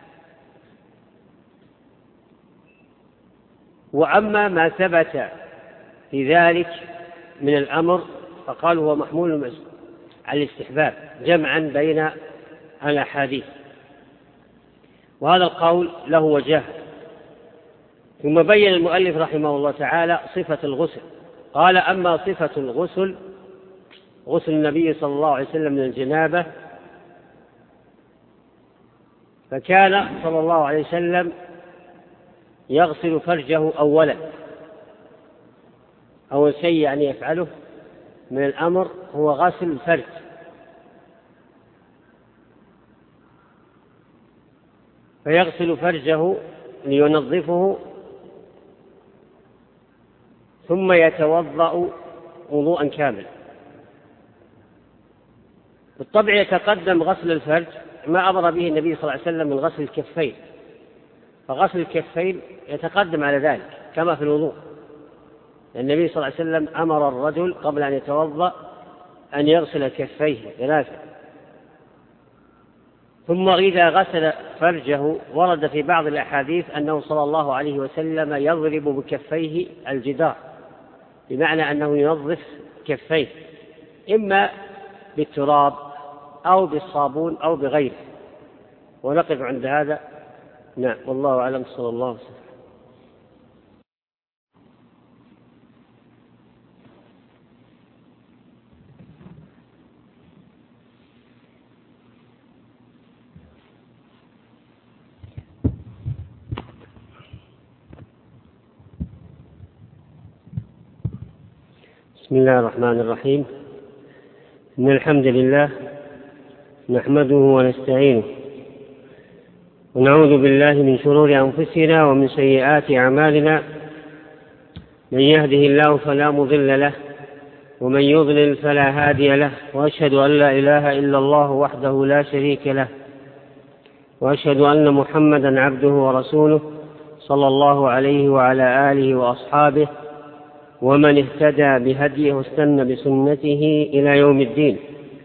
وأما ما ثبت في ذلك من الأمر فقال هو محمول على الاستحباب جمعا بين الأحاديث، وهذا القول له وجه. ثم بين المؤلف رحمه الله تعالى صفة الغسل، قال: أما صفة الغسل غسل النبي صلى الله عليه وسلم من الجنابة، فكان صلى الله عليه وسلم يغسل فرجه أولا، أول شيء يعني يفعله من الأمر هو غسل الفرج، فيغسل فرجه لينظفه ثم يتوضأ وضوءا كاملا. بالطبع يتقدم غسل الفرج ما أمر به النبي صلى الله عليه وسلم من غسل الكفين، فغسل الكفين يتقدم على ذلك كما في الوضوء. النبي صلى الله عليه وسلم أمر الرجل قبل أن يتوضأ أن يغسل كفيه ثلاثة، ثم إذا غسل فرجه ورد في بعض الأحاديث أنه صلى الله عليه وسلم يضرب بكفيه الجدار، بمعنى أنه ينظف كفيه إما بالتراب أو بالصابون أو بغيره. ونقف عند هذا. نعم، والله أعلم. صلى الله عليه وسلم. بسم الله الرحمن الرحيم. إن الحمد لله نحمده ونستعينه ونعوذ بالله من شرور أنفسنا ومن سيئات أعمالنا، من يهده الله فلا مضل له ومن يضلل فلا هادي له، وأشهد أن لا إله إلا الله وحده لا شريك له، وأشهد أن محمدا عبده ورسوله صلى الله عليه وعلى آله وأصحابه ومن اهتدى بهديه واستنى بسنته إلى يوم الدين،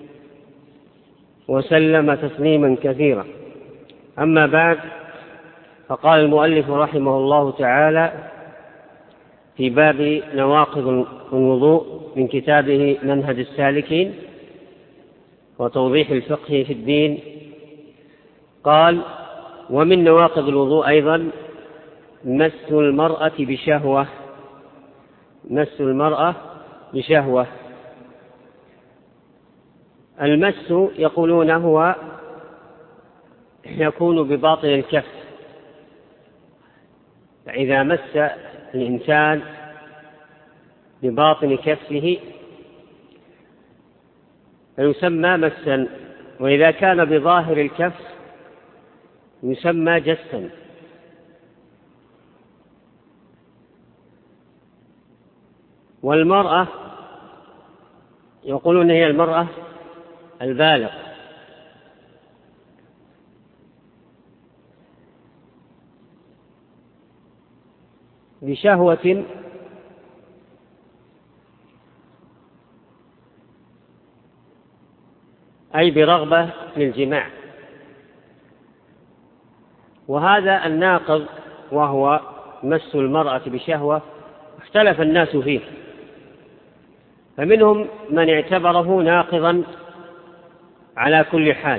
وسلم تسليما كثيرا. أما بعد، فقال المؤلف رحمه الله تعالى في باب نواقض الوضوء من كتابه منهج السالكين وتوضيح الفقه في الدين، قال: ومن نواقض الوضوء أيضا مس المرأة بشهوة. مس المرأة بشهوة. المس يقولون هو يكون بباطن الكف، فإذا مس الإنسان بباطن كفه فيسمى مسا، وإذا كان بظاهر الكف يسمى جسا. والمرأة يقولون هي المرأة البالغ، بشهوة أي برغبة للجماع. وهذا الناقض وهو مس المرأة بشهوة اختلف الناس فيه، فمنهم من اعتبره ناقضا على كل حال،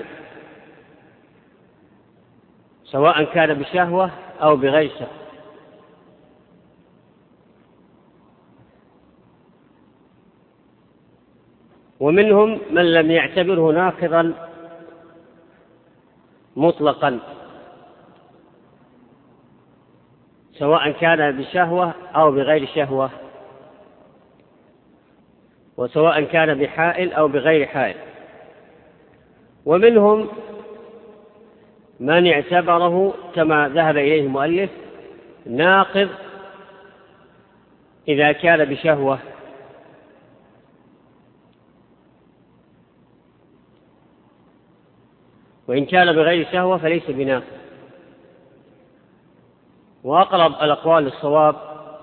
سواء كان بشهوة أو بغير شهوة. ومنهم من لم يعتبره ناقضا مطلقا، سواء كان بشهوة أو بغير شهوة، وسواء كان بحائل أو بغير حائل. ومنهم من اعتبره كما ذهب إليه المؤلف ناقض إذا كان بشهوة، وإن كان بغير شهوة فليس بناقض. وأقرب الأقوال للصواب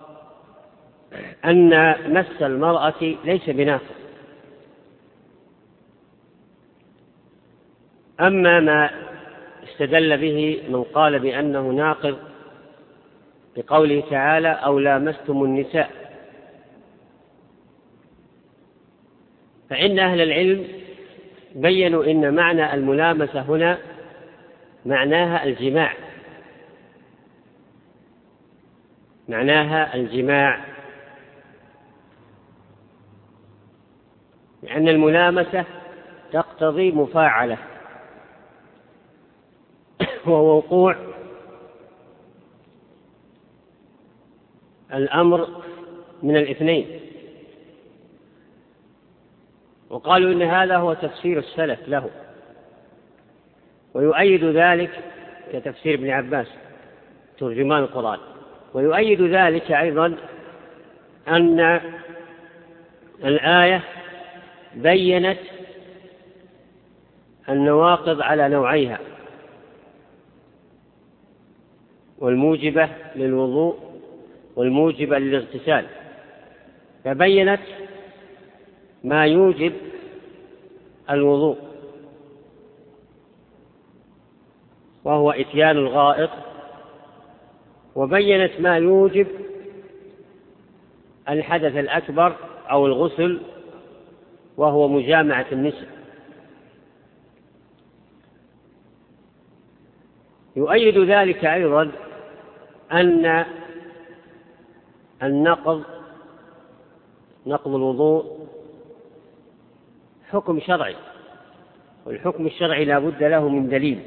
أن مس المرأة ليس بناقض. أما ما استدل به من قال بأنه ناقض بقوله تعالى: أو لامستم النساء، فإن أهل العلم بيّنوا إن معنى الملامسة هنا معناها الجماع، معناها الجماع، لأن الملامسة تقتضي مفاعلة ووقوع الأمر من الاثنين. وقالوا إن هذا هو تفسير السلف له، ويؤيد ذلك كتفسير ابن عباس ترجمان القرآن. ويؤيد ذلك أيضا أن الآية بيّنت النواقض على نوعيها، والموجبة للوضوء والموجبة للاغتسال. فبينت ما يوجب الوضوء، وهو إتيان الغائط، وبينت ما يوجب الحدث الأكبر أو الغسل، وهو مجامعة النساء. يؤيد ذلك أيضا أن النقض نقض الوضوء حكم شرعي، والحكم الشرعي لا بد له من دليل،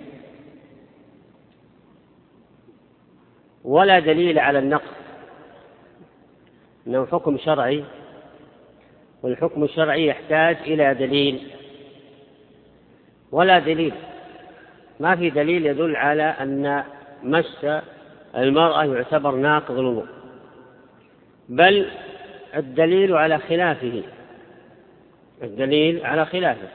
ولا دليل على النقض، إنه حكم شرعي، والحكم الشرعي يحتاج إلى دليل، ولا دليل، ما في دليل يدل على أن مس المرأة يعتبر ناقض الوضوء، بل الدليل على خلافه، الدليل على خلافه،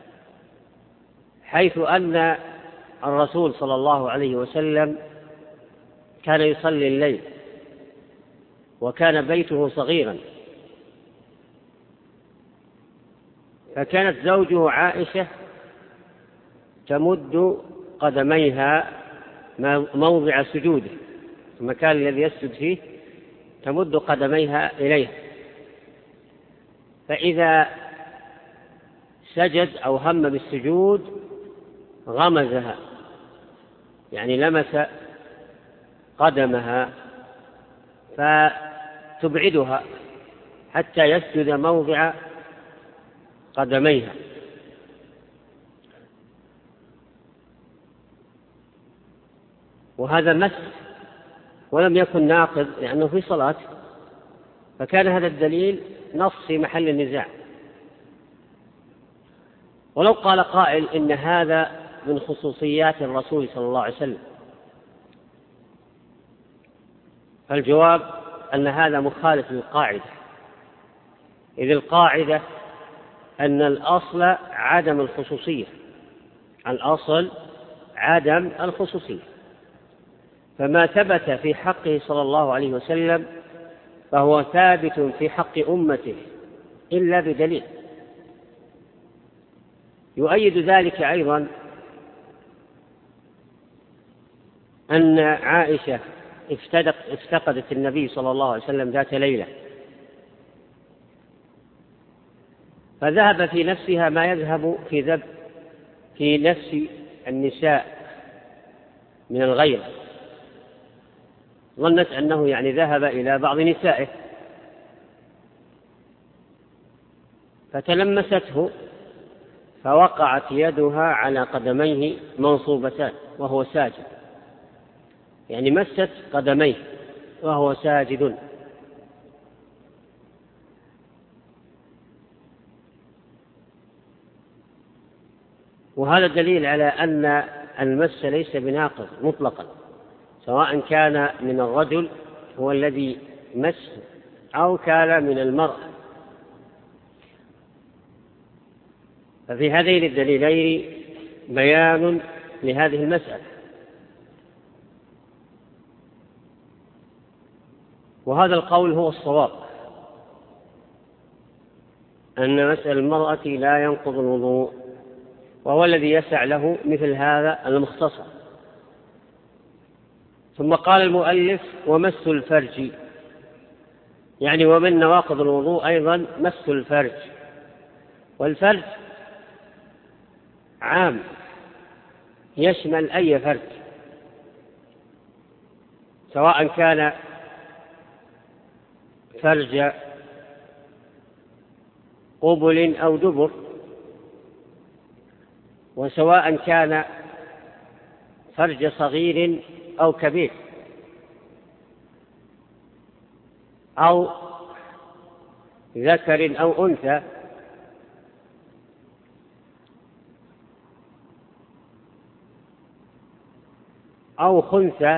حيث أن الرسول صلى الله عليه وسلم كان يصلي الليل، وكان بيته صغيرا، فكانت زوجه عائشة تمد قدميها موضع سجوده، المكان الذي يسجد فيه، تمد قدميها إليه، فإذا سجد أو هم بالسجود غمزها، يعني لمس قدمها فتبعدها حتى يسجد موضع قدميها. وهذا مس ولم يكن ناقض لأنه في صلاة، فكان هذا الدليل نص في محل النزاع. ولو قال قائل إن هذا من خصوصيات الرسول صلى الله عليه وسلم، فالجواب أن هذا مخالف للقاعدة، إذ القاعدة أن الأصل عدم الخصوصية، الأصل عدم الخصوصية، فما ثبت في حقه صلى الله عليه وسلم فهو ثابت في حق أمته إلا بدليل. يؤيد ذلك أيضا أن عائشة افتقدت النبي صلى الله عليه وسلم ذات ليلة، فذهب في نفسها ما يذهب في ذب في نفس النساء من الغيرة، ظنت أنه يعني ذهب إلى بعض نسائه، فتلمسته فوقعت يدها على قدميه منصوبتان وهو ساجد، يعني مست قدميه وهو ساجد. وهذا دليل على أن المس ليس بناقض مطلقا، سواء كان من الرجل هو الذي مس أو كان من المرأة. ففي هذين الدليلين بيان لهذه المسألة. وهذا القول هو الصواب، أن مسألة المرأة لا ينقض الوضوء، وهو الذي يسع له مثل هذا المختصر. ثم قال المؤلف ومس الفرج، يعني ومن نواقض الوضوء أيضا مس الفرج، والفرج عام يشمل أي فرج، سواء كان فرج قبل أو دبر، وسواء كان فرج صغير أو كبير، أو ذكر أو أنثى، أو خنثى،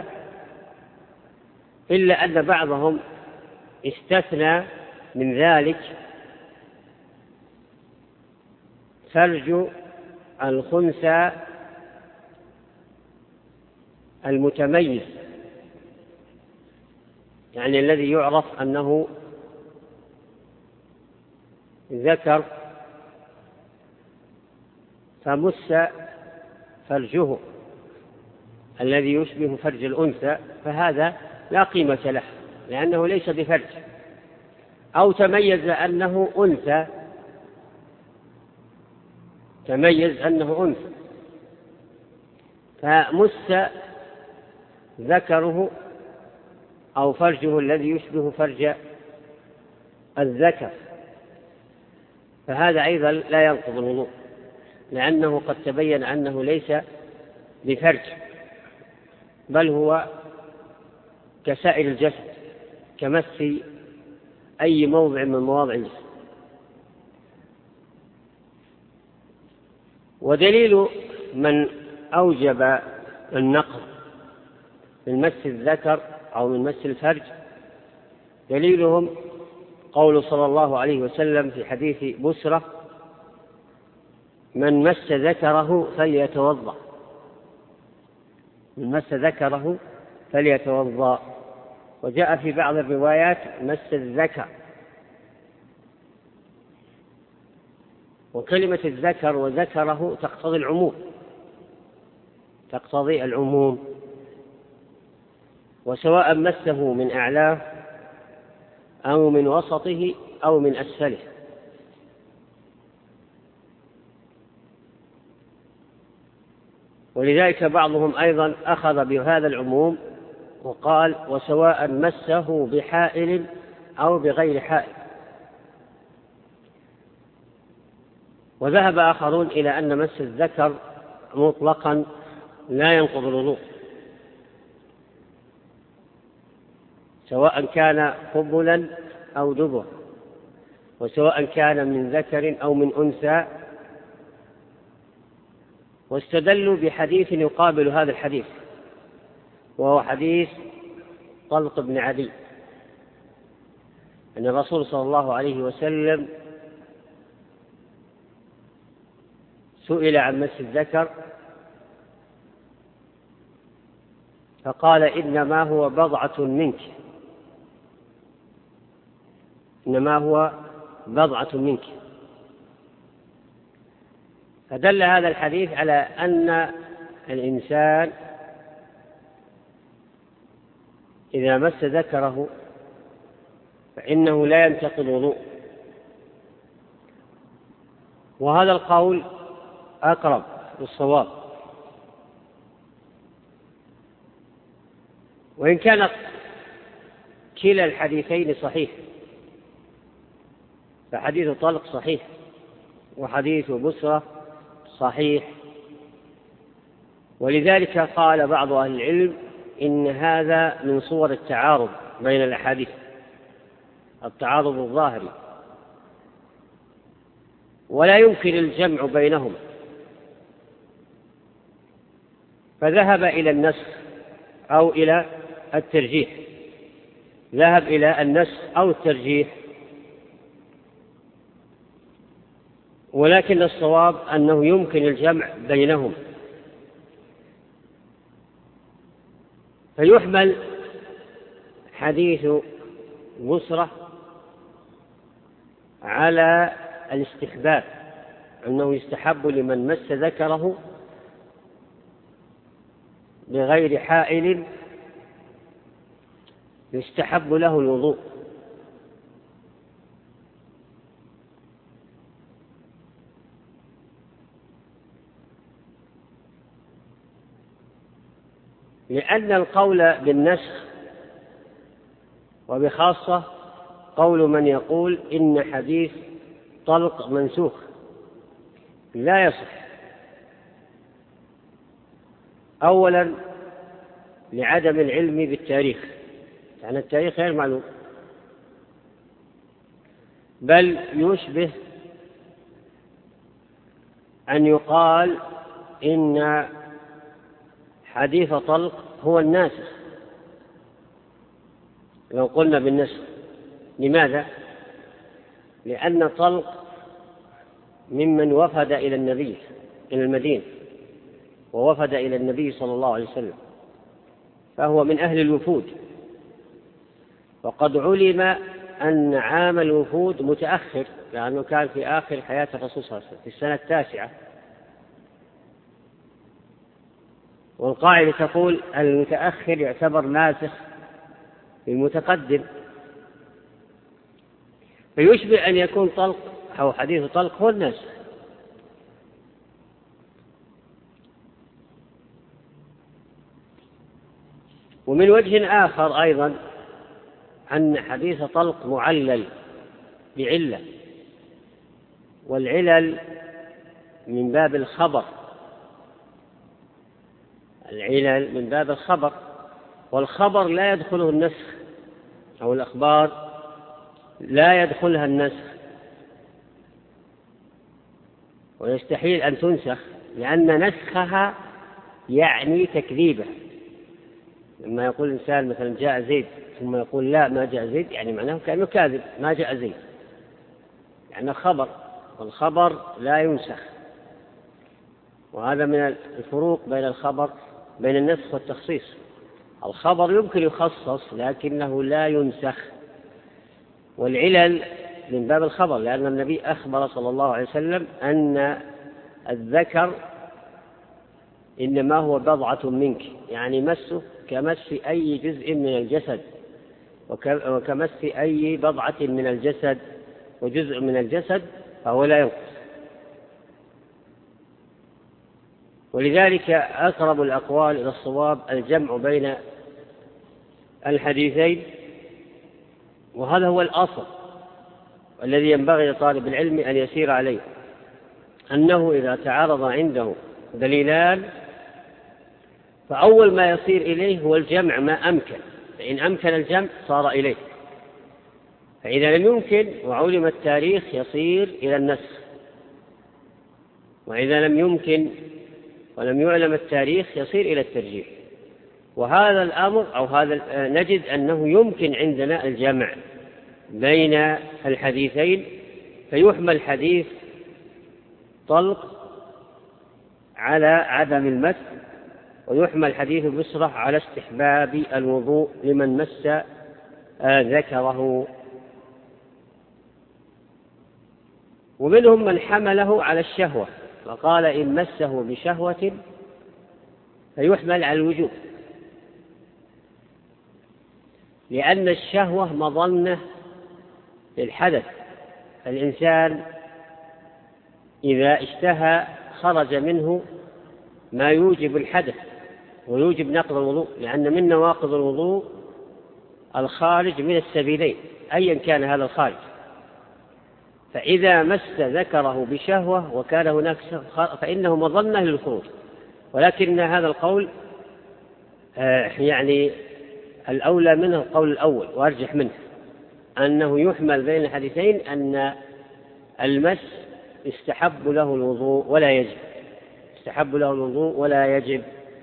إلا أن بعضهم استثنى من ذلك فرج الخنثى المتميز، يعني الذي يعرف أنه ذكر فمس فرجه الذي يشبه فرج الأنثى، فهذا لا قيمة له لأنه ليس بفرج، أو تميز أنه أنثى تميز أنه أنثى فمس ذكره أو فرجه الذي يشبه فرج الذكر، فهذا أيضا لا ينقض الوضوء لأنه قد تبين أنه ليس بفرج بل هو كسائر الجسد كمس أي موضع من مواضع الجسد. ودليل من أوجب النقض من مس الذكر أو من مس الفرج دليلهم قول صلى الله عليه وسلم في حديث بسرة: من مس ذكره فليتوضأ من مس ذكره فليتوضأ وجاء في بعض الروايات مس الذكر. وكلمة الذكر وذكره تقتضي العموم تقتضي العموم وسواء مسه من أعلاه أو من وسطه أو من أسفله. ولذلك بعضهم أيضا أخذ بهذا العموم وقال: وسواء مسه بحائل أو بغير حائل. وذهب آخرون إلى أن مس الذكر مطلقا لا ينقض الوضوء سواء كان قبلا أو دبر، وسواء كان من ذكر أو من أنثى، واستدلوا بحديث يقابل هذا الحديث وهو حديث طلق بن عدي أن الرسول صلى الله عليه وسلم سئل عن مس الذكر فقال: إنما هو بضعة منك إنما هو بضعة منك. فدل هذا الحديث على أن الإنسان إذا مس ذكره فإنه لا ينتقض الوضوء، وهذا القول أقرب للصواب. وإن كان كلا الحديثين صحيح فحديث طلق صحيح وحديث بسرة صحيح، ولذلك قال بعض أهل العلم إن هذا من صور التعارض بين الأحاديث، التعارض الظاهري، ولا يمكن الجمع بينهما، فذهب إلى النسخ أو إلى الترجيح ذهب إلى النسخ أو الترجيح ولكن الصواب أنه يمكن الجمع بينهم. فيحمل حديث بسرة على الاستحباب، أنه يستحب لمن مس ذكره بغير حائل يستحب له الوضوء، لأن القول بالنسخ وبخاصة قول من يقول إن حديث طلق منسوخ لا يصح. أولا لعدم العلم بالتاريخ، يعني التاريخ غير معلوم، بل يشبه أن يقال إن حديث طلق هو الناسخ لو قلنا بالنسخ. لماذا؟ لأن طلق ممن وفد إلى النبي إلى المدينة ووفد إلى النبي صلى الله عليه وسلم، فهو من أهل الوفود، وقد علم أن عام الوفود متأخر، لأنه كان في آخر حياة الرسول صلى الله عليه وسلم في السنة التاسعة، والقاعدة تقول المتأخر يعتبر ناسخ للمتقدم، فيشبه أن يكون طلق أو حديث طلق هو الناسخ. ومن وجه آخر أيضا أن حديث طلق معلل بعلة، والعلل من باب الخبر، العلل من باب الخبر، والخبر لا يدخله النسخ، أو الأخبار لا يدخلها النسخ، ويستحيل أن تنسخ، لأن نسخها يعني تكذيبه. لما يقول الإنسان مثلا جاء زيد ثم يقول لا ما جاء زيد، يعني معناه كأنه كاذب، ما جاء زيد، يعني خبر، والخبر لا ينسخ. وهذا من الفروق بين الخبر بين النسخ والتخصيص. الخبر يمكن يخصص لكنه لا ينسخ، والعلل من باب الخبر، لأن النبي أخبر صلى الله عليه وسلم أن الذكر إنما هو بضعة منك، يعني مسه كمس أي جزء من الجسد، وكمس أي بضعة من الجسد وجزء من الجسد، فهو لا ينقص. ولذلك أقرب الأقوال إلى الصواب الجمع بين الحديثين، وهذا هو الأصل الذي ينبغي لطالب العلم أن يسير عليه، أنه إذا تعارض عنده دليلان فأول ما يصير إليه هو الجمع ما أمكن، فإن أمكن الجمع صار إليه، فإذا لم يمكن وعلم التاريخ يصير إلى النسخ، وإذا لم يمكن ولم يعلم التاريخ يصير إلى الترجيح. وهذا الأمر أو هذا نجد أنه يمكن عندنا الجمع بين الحديثين، فيحمل حديث طلق على عدم المس، ويحمل حديث بسرة على استحباب الوضوء لمن مس ذكره. ومنهم من حمله على الشهوة وقال إن مسه بشهوة فيحمل على الوجوب، لأن الشهوة مظنة للحدث. الإنسان إذا اشتهى خرج منه ما يوجب الحدث ويوجب نقض الوضوء، لأن من نواقض الوضوء الخارج من السبيلين أيا كان هذا الخارج. فإذا مس ذكره بشهوة وكان هناك فإنه مظنة للخروج، ولكن هذا القول يعني الأولى منه القول الأول وأرجح منه، أنه يحمل بين الحديثين أن المس يستحب له الوضوء ولا يجب، يستحب له الوضوء ولا يجب،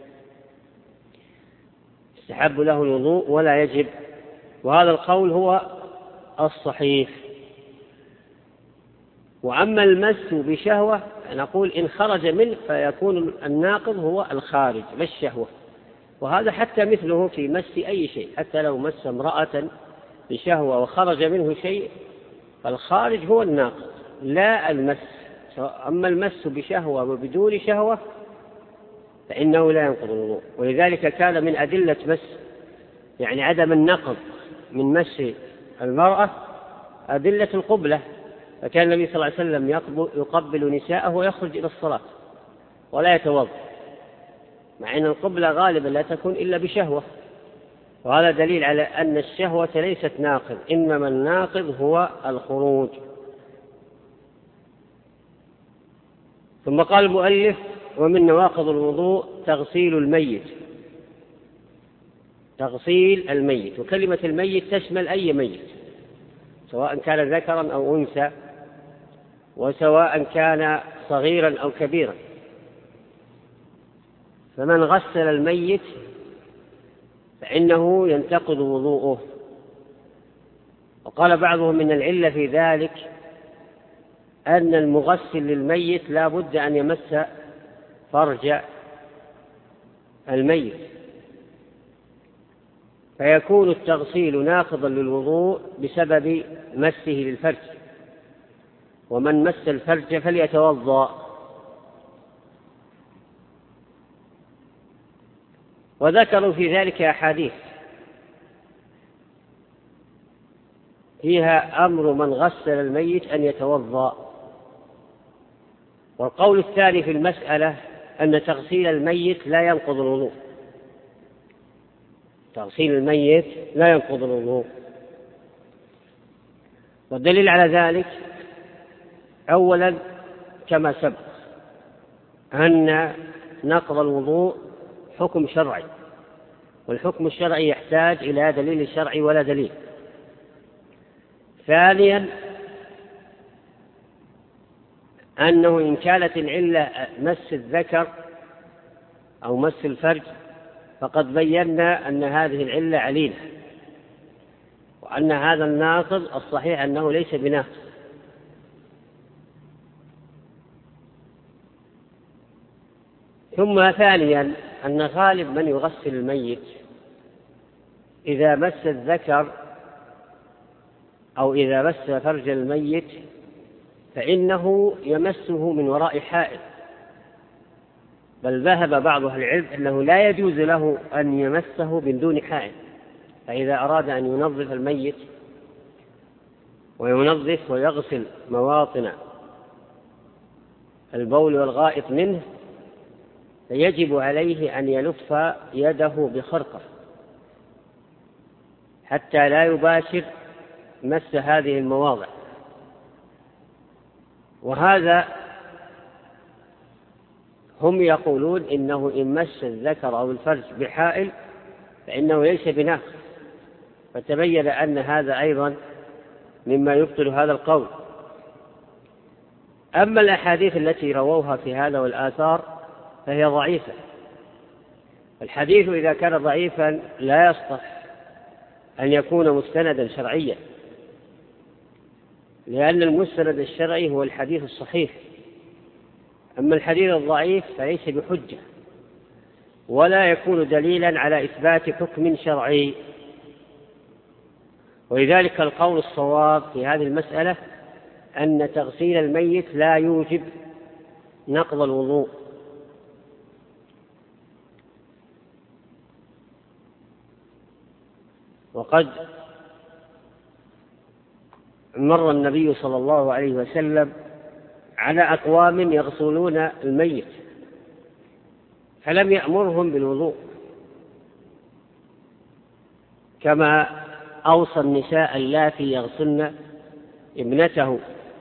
يستحب له الوضوء ولا يجب، وهذا القول هو الصحيح. وأما المس بشهوة نقول إن خرج منه فيكون الناقض هو الخارج لا الشهوة، وهذا حتى مثله في مس أي شيء، حتى لو مس امرأة بشهوة وخرج منه شيء فالخارج هو الناقض لا المس. أما المس بشهوة وبدون شهوة فإنه لا ينقض الوضوء. ولذلك كان من أدلة مس يعني عدم النقض من مس المرأة أدلة القبلة، فكان النبي صلى الله عليه وسلم يقبل نساءه ويخرج إلى الصلاة ولا يتوضأ، مع أن القبلة غالبا لا تكون إلا بشهوة، وهذا دليل على أن الشهوة ليست ناقض، إنما الناقض هو الخروج. ثم قال المؤلف ومن نواقض الوضوء تغسيل الميت، تغسيل الميت، وكلمة الميت تشمل أي ميت سواء كان ذكرا أو أنثى، وسواء كان صغيرا أو كبيرا، فمن غسل الميت فإنه ينتقض وضوءه. وقال بعضهم من العلة في ذلك أن المغسل للميت لا بد أن يمس فرج الميت، فيكون التغسيل ناقضا للوضوء بسبب مسه للفرج، ومن مس الفرج فليتوضأ. وذكروا في ذلك أحاديث فيها أمر من غسل الميت أن يتوضأ. والقول الثاني في المسألة أن تغسيل الميت لا ينقض الوضوء، تغسيل الميت لا ينقض الوضوء. والدليل على ذلك أولا كما سبق أن نقض الوضوء حكم شرعي، والحكم الشرعي يحتاج إلى دليل شرعي ولا دليل. ثانيا أنه إن كانت العلة مس الذكر أو مس الفرج فقد بينا أن هذه العلة عليلة، وأن هذا الناقض الصحيح أنه ليس بناقض. ثم ثانيا أن غالب من يغسل الميت إذا مس الذكر أو إذا مس فرج الميت فإنه يمسه من وراء حائل، بل ذهب بعض أهل العلم أنه لا يجوز له أن يمسه من دون حائل. فإذا أراد أن ينظف الميت وينظف ويغسل مواطن البول والغائط منه فيجب عليه أن يلف يده بخرقة حتى لا يباشر مس هذه المواضع. وهذا هم يقولون إنه إن مس الذكر أو الفرج بحائل فإنه ليس بناقض، فتبين أن هذا أيضا مما يبطل هذا القول. أما الأحاديث التي رووها في هذا والآثار فهي ضعيفة. الحديث إذا كان ضعيفا لا يصلح أن يكون مستندا شرعيا، لأن المستند الشرعي هو الحديث الصحيح. أما الحديث الضعيف فليس بحجة ولا يكون دليلا على إثبات حكم شرعي. ولذلك القول الصواب في هذه المسألة أن تغسيل الميت لا يوجب نقض الوضوء. وقد مر النبي صلى الله عليه وسلم على أقوام يغسلون الميت فلم يأمرهم بالوضوء، كما أوصى النساء اللاتي يغسلن ابنته،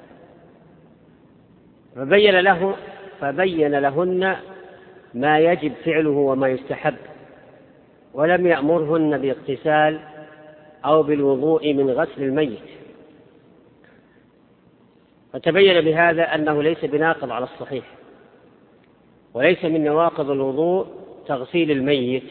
فبين له فبين لهن ما يجب فعله وما يستحب، ولم يأمرهن باغتسال أو بالوضوء من غسل الميت. فتبين بهذا أنه ليس بناقض على الصحيح، وليس من نواقض الوضوء تغسيل الميت.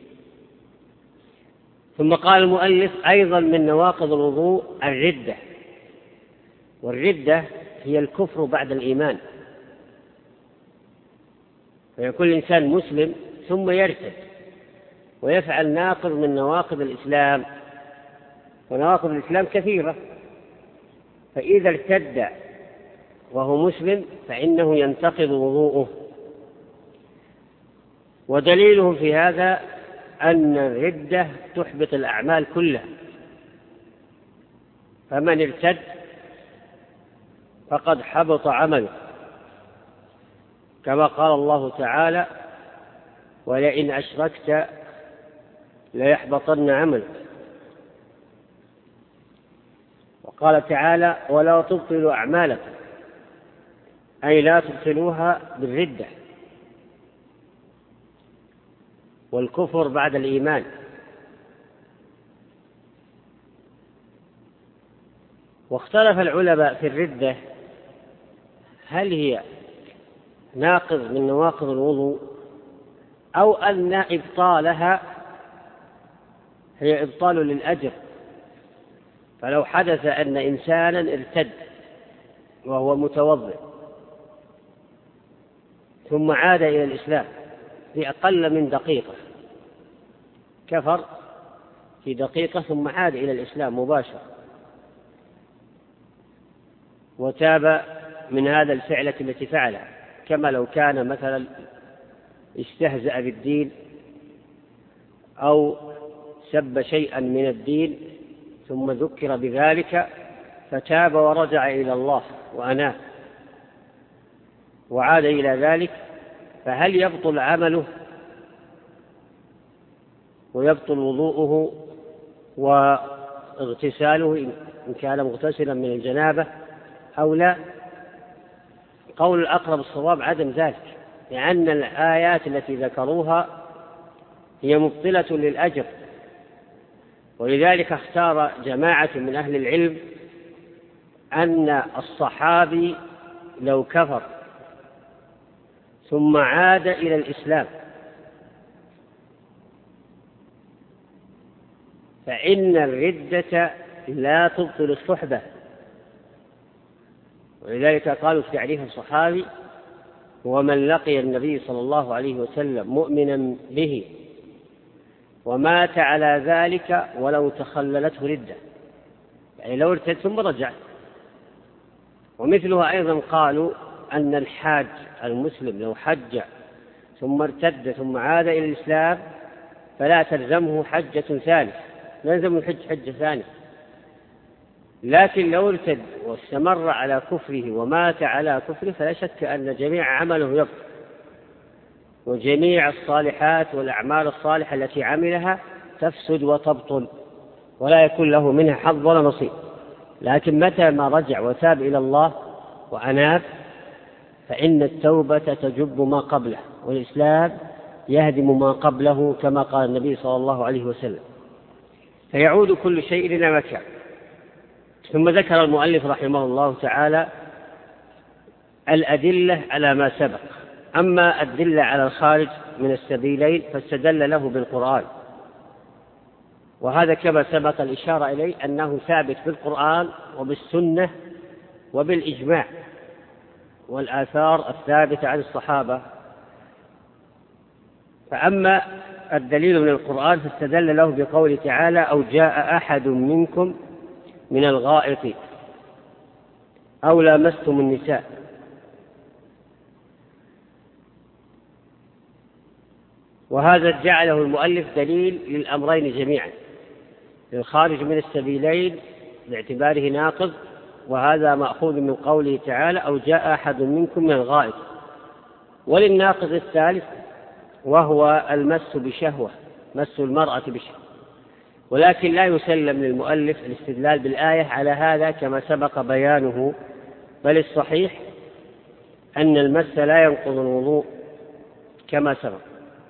ثم قال المؤلف أيضا من نواقض الوضوء الردة، والردة هي الكفر بعد الإيمان، فيكون الإنسان مسلم ثم يرتد ويفعل ناقض من نواقض الإسلام، ونواقض الإسلام كثيرة، فإذا ارتد وهو مسلم فإنه ينتقض وضوءه. ودليلهم في هذا أن الردة تحبط الأعمال كلها، فمن ارتد فقد حبط عمله، كما قال الله تعالى: ولئن أشركت ليحبطن عملك. وقال تعالى: ولا تبطلوا أعمالكم، أي لا تبطلوها بالردة والكفر بعد الإيمان. واختلف العلماء في الردة هل هي ناقض من نواقض الوضوء أو أن إبطالها هي إبطال للأجر. فلو حدث أن إنسانا ارتد وهو متوضئ ثم عاد إلى الإسلام في أقل من دقيقة كفر، في دقيقة ثم عاد إلى الإسلام مباشرة وتاب من هذا الفعلة التي فعلها، كما لو كان مثلا استهزأ بالدين أو سب شيئا من الدين ثم ذكر بذلك فتاب ورجع إلى الله وأناب وعاد إلى ذلك، فهل يبطل عمله ويبطل وضوءه واغتساله إن كان مغتسلا من الجنابة أو لا؟ قول الأقرب الصواب عدم ذلك، لأن الآيات التي ذكروها هي مبطلة للأجر، ولذلك اختار جماعة من أهل العلم أن الصحابي لو كفر ثم عاد إلى الإسلام فإن الردة لا تبطل الصحبة، ولذلك قالوا في تعريف الصحابي: ومن لقي النبي صلى الله عليه وسلم مؤمنا به ومات على ذلك ولو تخللته ردة، يعني لو ارتد ثم رجع. ومثلها أيضا قالوا أن الحاج المسلم لو حج ثم ارتد ثم عاد إلى الإسلام فلا تلزمه حجة ثانية، لا يلزمه الحج حجة ثانية، لكن لو ارتد واستمر على كفره ومات على كفره فلا شك أن جميع عمله يبطل، وجميع الصالحات والأعمال الصالحة التي عملها تفسد وتبطل ولا يكون له منها حظ ولا نصيب. لكن متى ما رجع وتاب إلى الله وأناب فإن التوبة تجب ما قبله، والإسلام يهدم ما قبله كما قال النبي صلى الله عليه وسلم، فيعود كل شيء إلى مكان. ثم ذكر المؤلف رحمه الله تعالى الأدلة على ما سبق. أما الدلة على الخارج من السبيلين فاستدل له بالقرآن، وهذا كما سبق الإشارة إليه أنه ثابت بالقرآن وبالسنة وبالإجماع والآثار الثابتة عن الصحابة. فأما الدليل من القرآن فاستدل له بقوله تعالى: أو جاء أحد منكم من الغائط أو لامستم النساء. وهذا جعله المؤلف دليل للأمرين جميعا، للخارج من السبيلين باعتباره ناقض، وهذا مأخوذ من قوله تعالى: أو جاء أحد منكم من الغائط، وللناقض الثالث وهو المس بشهوة، مس المرأة بشهوة. ولكن لا يسلم للمؤلف الاستدلال بالآية على هذا كما سبق بيانه، بل الصحيح أن المس لا ينقض الوضوء كما سبق.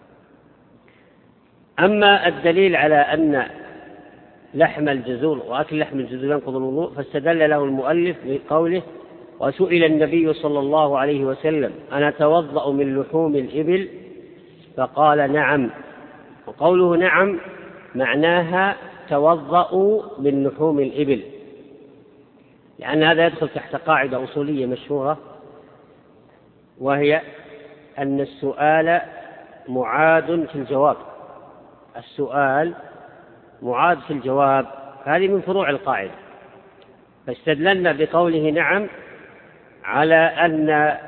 أما الدليل على أن لحم الجزور وأكل لحم الجزور ينقض الوضوء فاستدل له المؤلف بقوله: وسئل النبي صلى الله عليه وسلم أنا أتوضأ من لحوم الإبل؟ فقال: نعم. وقوله نعم معناها توضأوا من لحوم الإبل، لأن هذا يدخل تحت قاعدة أصولية مشهورة، وهي أن السؤال معاد في الجواب. السؤال معاد في الجواب، هذه من فروع القاعدة. فاستدللنا بقوله نعم على أن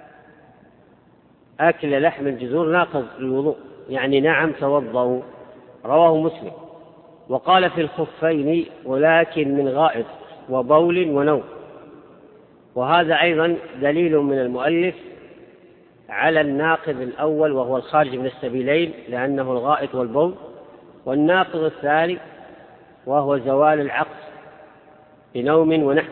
أكل لحم الجزور ناقض الوضوء، يعني نعم توضأوا. رواه مسلم. وقال في الخفين: ولكن من غائط وبول ونوم. وهذا أيضا دليل من المؤلف على الناقض الأول وهو الخارج من السبيلين، لأنه الغائط والبول. والناقض الثاني وهو زوال العقل بنوم ونحو.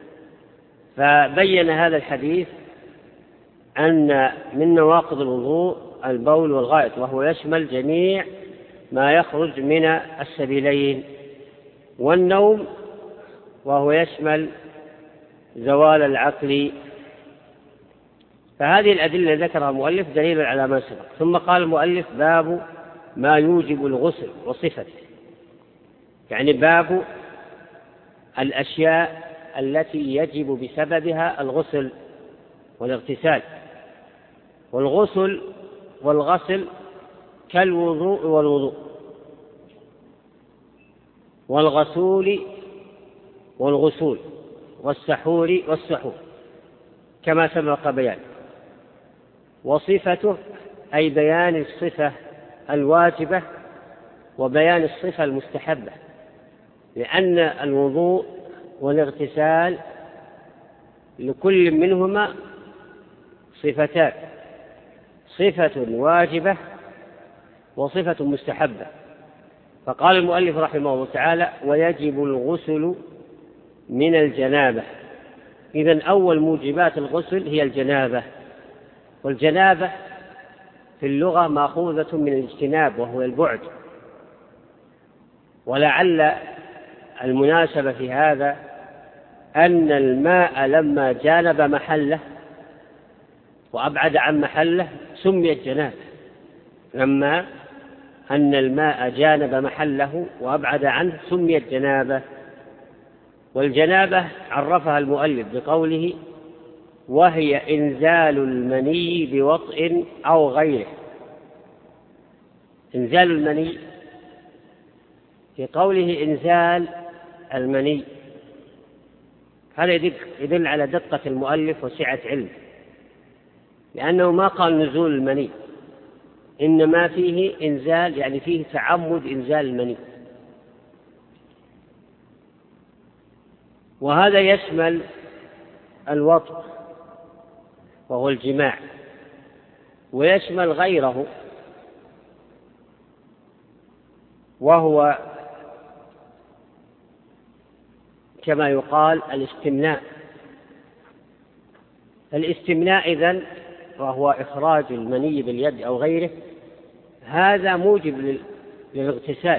فبين هذا الحديث أن من نواقض الوضوء البول والغائط، وهو يشمل جميع ما يخرج من السبيلين، والنوم وهو يشمل زوال العقل. فهذه الأدلة ذكرها المؤلف دليل على ما سبق. ثم قال المؤلف: باب ما يوجب الغسل وصفته، يعني باب الأشياء التي يجب بسببها الغسل والاغتسال. والغسل والغسل كالوضوء والوضوء، والغسول والغسول والسحور والسحور كما سبق بيان. وصفته أي بيان الصفة الواجبة وبيان الصفة المستحبة، لأن الوضوء والاغتسال لكل منهما صفتان، صفة واجبة وصفة مستحبة. فقال المؤلف رحمه الله تعالى: ويجب الغسل من الجنابة. إذن أول موجبات الغسل هي الجنابة، والجنابة في اللغة مأخوذة من الاجتناب وهو البعد، ولعل المناسبة في هذا أن الماء لما جانب محله وأبعد عن محله سميت جنابة، لما أن الماء جانب محله وأبعد عنه سميت جنابة. والجنابة عرفها المؤلف بقوله: وهي إنزال المني بوطء أو غيره. إنزال المني، في قوله إنزال المني هذا يدل على دقة المؤلف وسعة علمه، لأنه ما قال نزول المني، إنما فيه إنزال، يعني فيه تعمد إنزال المني. وهذا يشمل الوطء وهو الجماع، ويشمل غيره وهو كما يقال الاستمناء. الاستمناء إذن وهو إخراج المني باليد أو غيره، هذا موجب للاغتسال،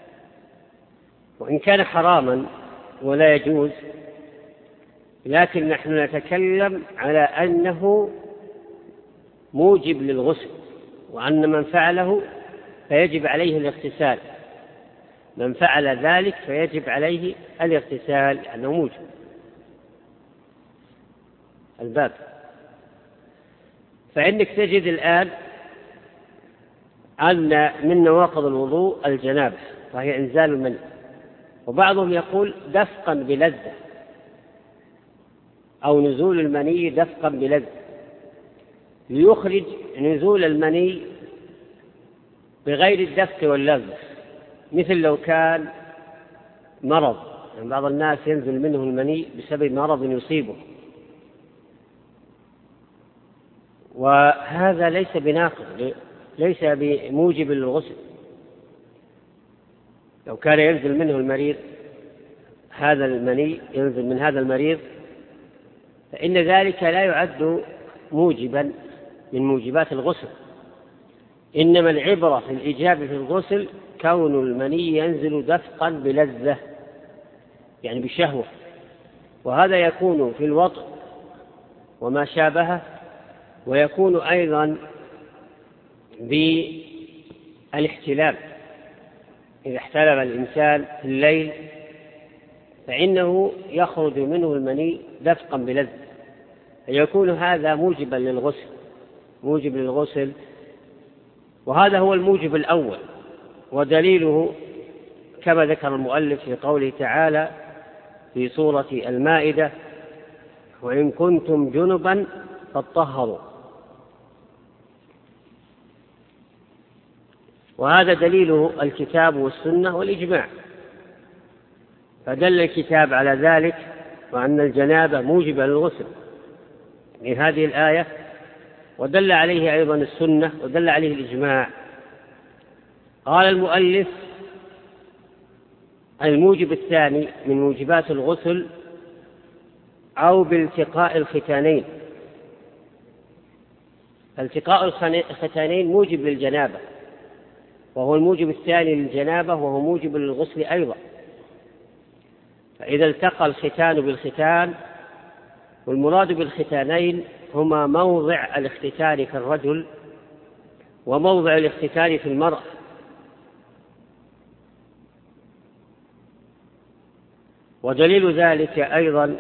وإن كان حراما ولا يجوز، لكن نحن نتكلم على أنه موجب للغسل، وأن من فعله فيجب عليه الاغتسال، من فعل ذلك فيجب عليه الاغتسال لأنه موجب. الباب. فإنك تجد الآن أن من نواقض الوضوء الجنابة، وهي إنزال المني، وبعضهم يقول دفقا بلذة، أو نزول المني دفقا بلذة، ليخرج نزول المني بغير الدفق واللذة، مثل لو كان مرض، يعني بعض الناس ينزل منه المني بسبب مرض يصيبه، وهذا ليس بناقض، ليس بموجب للغسل. لو كان ينزل منه المريض هذا المني، ينزل من هذا المريض، فإن ذلك لا يعد موجبا من موجبات الغسل، إنما العبرة في الإجابة في الغسل كون المني ينزل دفقا بلذة، يعني بشهوة، وهذا يكون في الوطء وما شابهه، ويكون أيضا بالاحتلام. إذا احتلم الإنسان في الليل فإنه يخرج منه المني دفقا بلذة، فيكون هذا موجبا للغسل، موجب للغسل. وهذا هو الموجب الأول، ودليله كما ذكر المؤلف في قوله تعالى في سورة المائدة: وإن كنتم جنبا فاطهروا. وهذا دليله الكتاب والسنة والإجماع، فدل الكتاب على ذلك وأن الجنابة موجبة للغسل من هذه الآية، ودل عليه أيضا السنة، ودل عليه الإجماع. قال المؤلف: الموجب الثاني من موجبات الغسل أو بالتقاء الختانين. التقاء الختانين موجب للجنابة، وهو الموجب الثاني للجنابة، وهو موجب للغسل أيضا. فإذا التقى الختان بالختان، والمراد بالختانين هما موضع الاختتان في الرجل وموضع الاختتان في المرأة، ودليل ذلك أيضا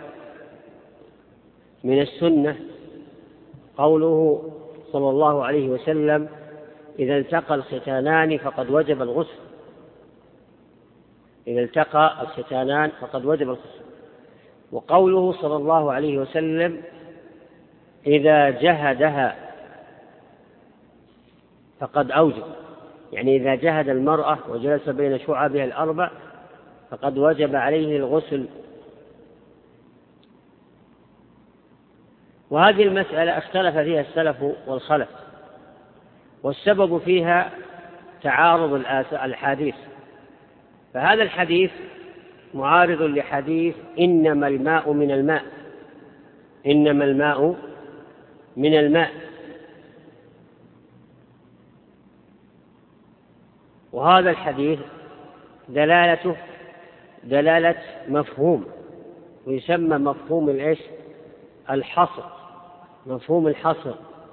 من السنة قوله صلى الله عليه وسلم: إذا التقى الختانان فقد وجب الغسل. إذا التقى الختانان فقد وجب الغسل. وقوله صلى الله عليه وسلم إذا جهدها فقد أوجب، يعني إذا جهد المرأة وجلس بين شعبها الأربع فقد وجب عليه الغسل. وهذه المسألة اختلف فيها السلف والخلف، والسبب فيها تعارض الأحاديث. فهذا الحديث معارض لحديث إنما الماء من الماء، إنما الماء من الماء، وهذا الحديث دلالته دلالة مفهوم، ويسمى مفهوم الإيش؟ الحصر، مفهوم الحصر.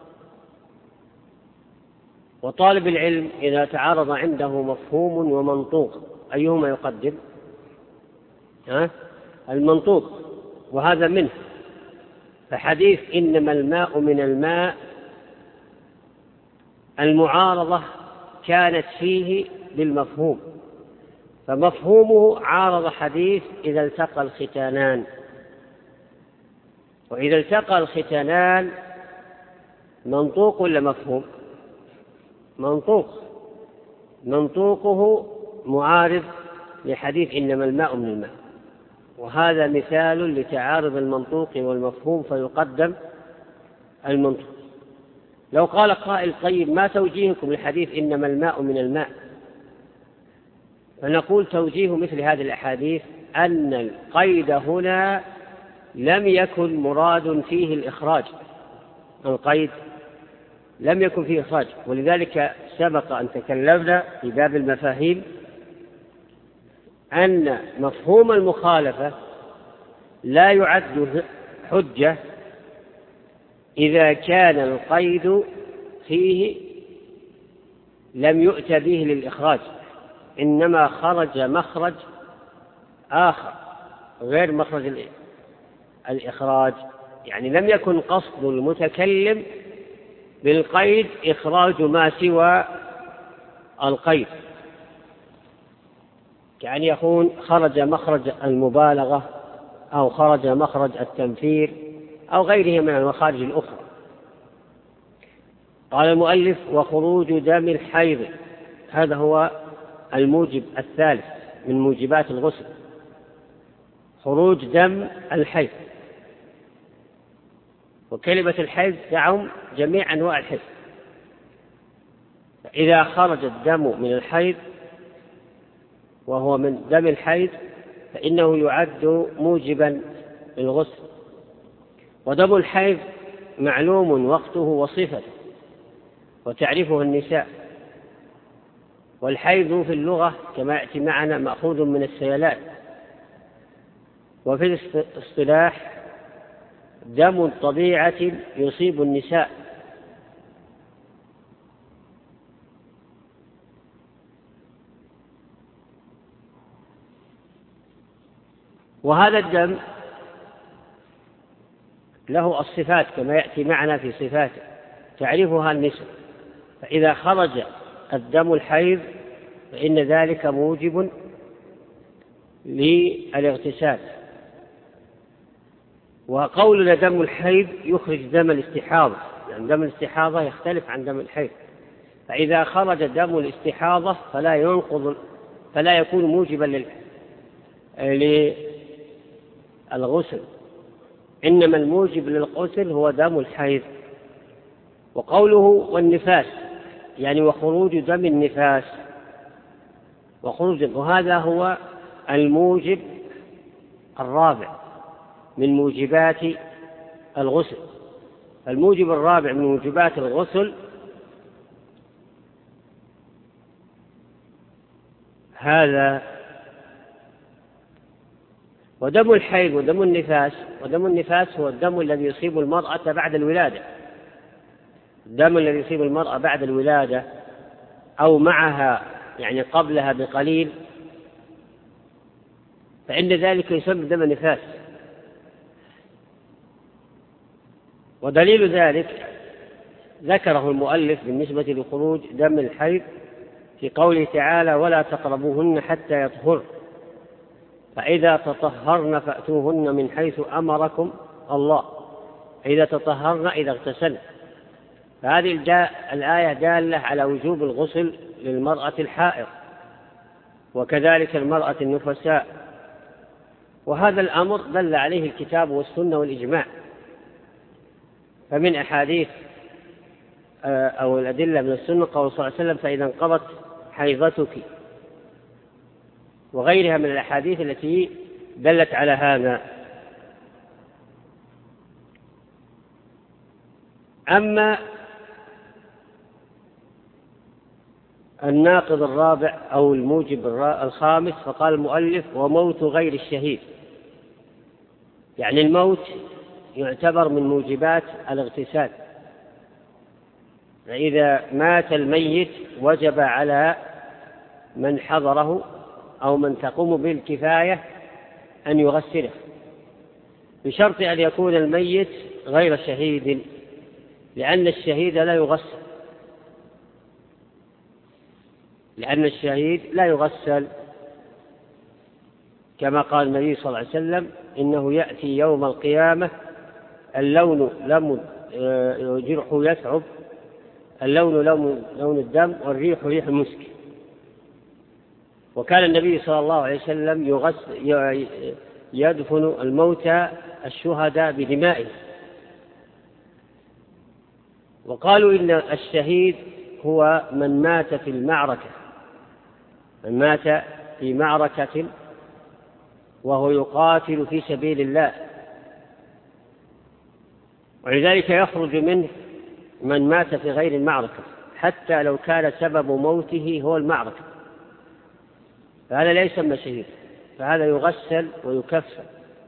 وطالب العلم إذا تعارض عنده مفهوم ومنطوق أيهما يقدم؟ ها؟ المنطوق، وهذا منه. فحديث إنما الماء من الماء المعارضة كانت فيه بالمفهوم، فمفهومه عارض حديث إذا التقى الختانان. وإذا التقى الختانان منطوق ولا مفهوم؟ منطوق، منطوقه معارض لحديث إنما الماء من الماء، وهذا مثال لتعارض المنطوق والمفهوم فيقدم المنطوق. لو قال قائل طيب ما توجيهكم لحديث إنما الماء من الماء؟ فنقول توجيه مثل هذه الأحاديث أن القيد هنا لم يكن مراد فيه الإخراج، القيد لم يكن فيه إخراج، ولذلك سبق أن تكلمنا في باب المفاهيم أن مفهوم المخالفة لا يعد حجة إذا كان القيد فيه لم يؤت به للإخراج، إنما خرج مخرج آخر غير مخرج الإخراج، يعني لم يكن قصد المتكلم بالقيد إخراج ما سوى القيد، يعني يكون خرج مخرج المبالغة أو خرج مخرج التنفير أو غيره من المخارج الأخرى. قال المؤلف وخروج دم الحيض، هذا هو الموجب الثالث من موجبات الغسل، خروج دم الحيض. وكلمة الحيض تعم جميع أنواع الحيض، إذا خرج الدم من الحيض وهو من دم الحيض فإنه يعد موجبا للغسل. ودم الحيض معلوم وقته وصفته وتعرفه النساء، والحيض في اللغة كما يأتي معنا مأخوذ من السيلات، وفي الاصطلاح دم طبيعة يصيب النساء. وهذا الدم له الصفات كما يأتي معنا في صفاته تعرفها النساء، فإذا خرج الدم الحيض فإن ذلك موجب للاغتسال. وقولنا دم الحيض يخرج دم الاستحاضة، يعني دم الاستحاضة يختلف عن دم الحيض، فإذا خرج دم الاستحاضة فلا ينقض فلا يكون موجبا للغسل، إنما الموجب للغسل هو دم الحيض. وقوله والنفاس يعني وخروج دم النفاس، وخروج دم، وهذا هو الموجب الرابع من موجبات الغسل. الموجب الرابع من موجبات الغسل هذا. ودم الحيض ودم النفاس، ودم النفاس هو الدم الذي يصيب المرأة بعد الولادة، الدم الذي يصيب المرأة بعد الولادة أو معها يعني قبلها بقليل، فإن ذلك يسمى دم النفاس. ودليل ذلك ذكره المؤلف بالنسبة لخروج دم الحيض في قوله تعالى ولا تقربوهن حتى يطهر، فإذا تطهرن فأتوهن من حيث أمركم الله، إذا تطهرن إذا اغتسلن. فهذه الآية دالة على وجوب الغسل للمرأة الحائض وكذلك المرأة النفساء، وهذا الأمر دل عليه الكتاب والسنة والإجماع. فمن أحاديث أو الأدلة من السنة قول صلى الله عليه وسلم: فإذا انقضت حيضتك، وغيرها من الأحاديث التي دلت على هذا. أما الناقض الرابع أو الموجب الخامس فقال المؤلف: وموت غير الشهيد، يعني الموت يعتبر من موجبات الاغتسال. فإذا مات الميت وجب على من حضره أو من تقوم به الكفاية أن يغسله، بشرط أن يكون الميت غير شهيد، لأن الشهيد لا يغسل لأن الشهيد لا يغسل كما قال النبي صلى الله عليه وسلم: إنه يأتي يوم القيامة اللون لم جرح يثعب، اللون لون الدم والريح ريح المسك. وكان النبي صلى الله عليه وسلم يغسل يدفن الموتى الشهداء بدمائهم. وقالوا إن الشهيد هو من مات في المعركة من مات في معركة وهو يقاتل في سبيل الله، ولذلك يخرج منه من مات في غير المعركة حتى لو كان سبب موته هو المعركة، فهذا لا يسمى شهيد، فهذا يغسل ويكفن.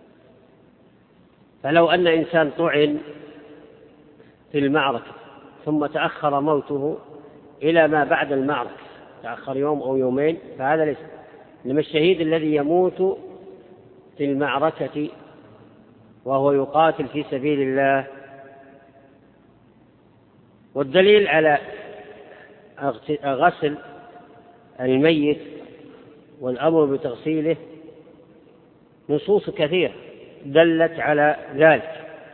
فلو أن إنسان طعن في المعركة ثم تأخر موته إلى ما بعد المعركة، تأخر يوم أو يومين، فهذا ليس. إنما الشهيد الذي يموت في المعركة وهو يقاتل في سبيل الله. والدليل على غسل الميت والأمر بتغسيله نصوص كثيرة دلت على ذلك.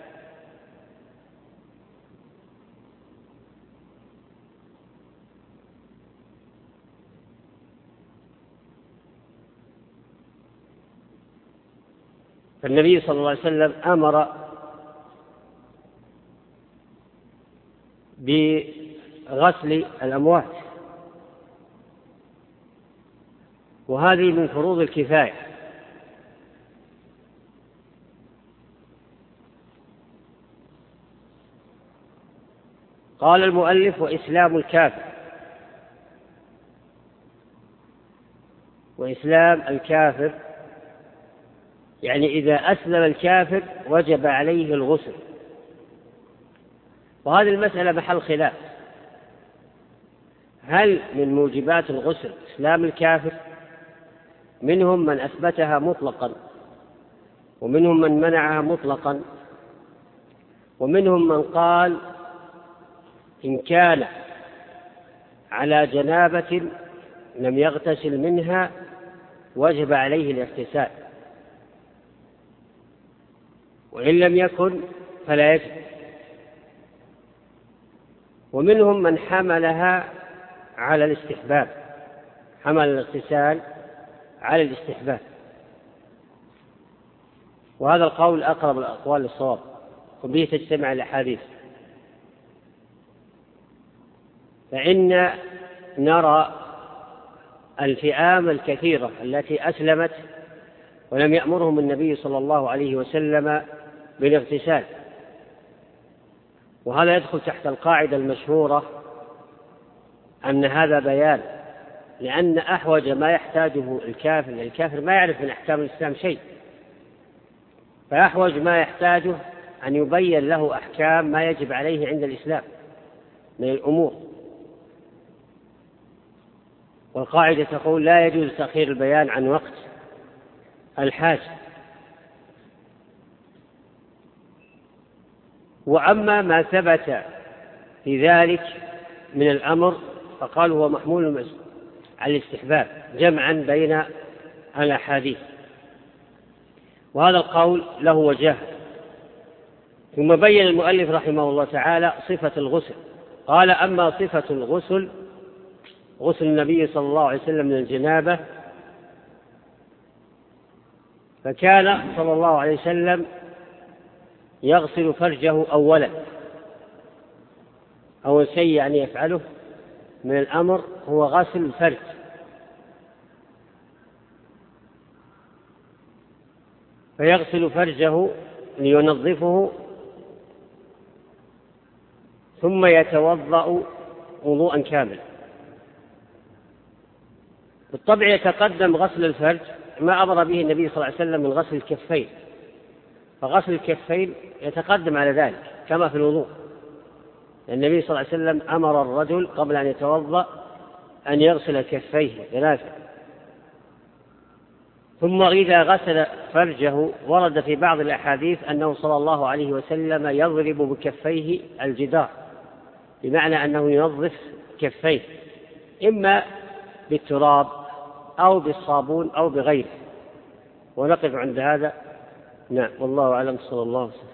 فالنبي صلى الله عليه وسلم أمر بغسل الأموات، وهذه من فروض الكفاية. قال المؤلف: وإسلام الكافر. وإسلام الكافر يعني إذا أسلم الكافر وجب عليه الغسل، وهذه المسألة محل خلاف: هل من موجبات الغسل إسلام الكافر؟ منهم من أثبتها مطلقا، ومنهم من منعها مطلقا، ومنهم من قال إن كان على جنابة لم يغتسل منها وجب عليه الاغتسال، وإن لم يكن فلا يجب. ومنهم من حملها على الاستحباب، حمل الاغتسال على الاستحباب، وهذا القول أقرب الأقوال للصواب، وبه تجتمع الأحاديث. فإن نرى الفئام الكثيرة التي أسلمت ولم يأمرهم النبي صلى الله عليه وسلم بالاغتسال، وهذا يدخل تحت القاعدة المشهورة أن هذا بيان، لأن أحوج ما يحتاجه الكافر، الكافر ما يعرف من أحكام الإسلام شيء، فأحوج ما يحتاجه أن يبين له أحكام ما يجب عليه عند الإسلام من الأمور. والقاعدة تقول: لا يجوز تأخير البيان عن وقت الحاجة. وأما ما ثبت في ذلك من الأمر فقال هو محمول على الاستحباب، جمعا بين الأحاديث. وهذا القول له وجه. ثم بين المؤلف رحمه الله تعالى صفة الغسل، قال: أما صفة الغسل، غسل النبي صلى الله عليه وسلم من الجنابة، فكان صلى الله عليه وسلم يغسل فرجه أولا. أول شيء يعني يفعله من الأمر هو غسل الفرج، فيغسل فرجه لينظفه، ثم يتوضأ وضوءا كاملا. بالطبع يتقدم غسل الفرج ما أمر به النبي صلى الله عليه وسلم من غسل الكفين، فغسل الكفين يتقدم على ذلك كما في الوضوء. النبي صلى الله عليه وسلم أمر الرجل قبل أن يتوضأ أن يغسل كفيه ثلاثة. ثم إذا غسل فرجه ورد في بعض الأحاديث أنه صلى الله عليه وسلم يضرب بكفيه الجدار، بمعنى أنه ينظف كفيه إما بالتراب أو بالصابون أو بغيره. ونقف عند هذا. نعم، والله أعلم. صلى الله عليه وسلم.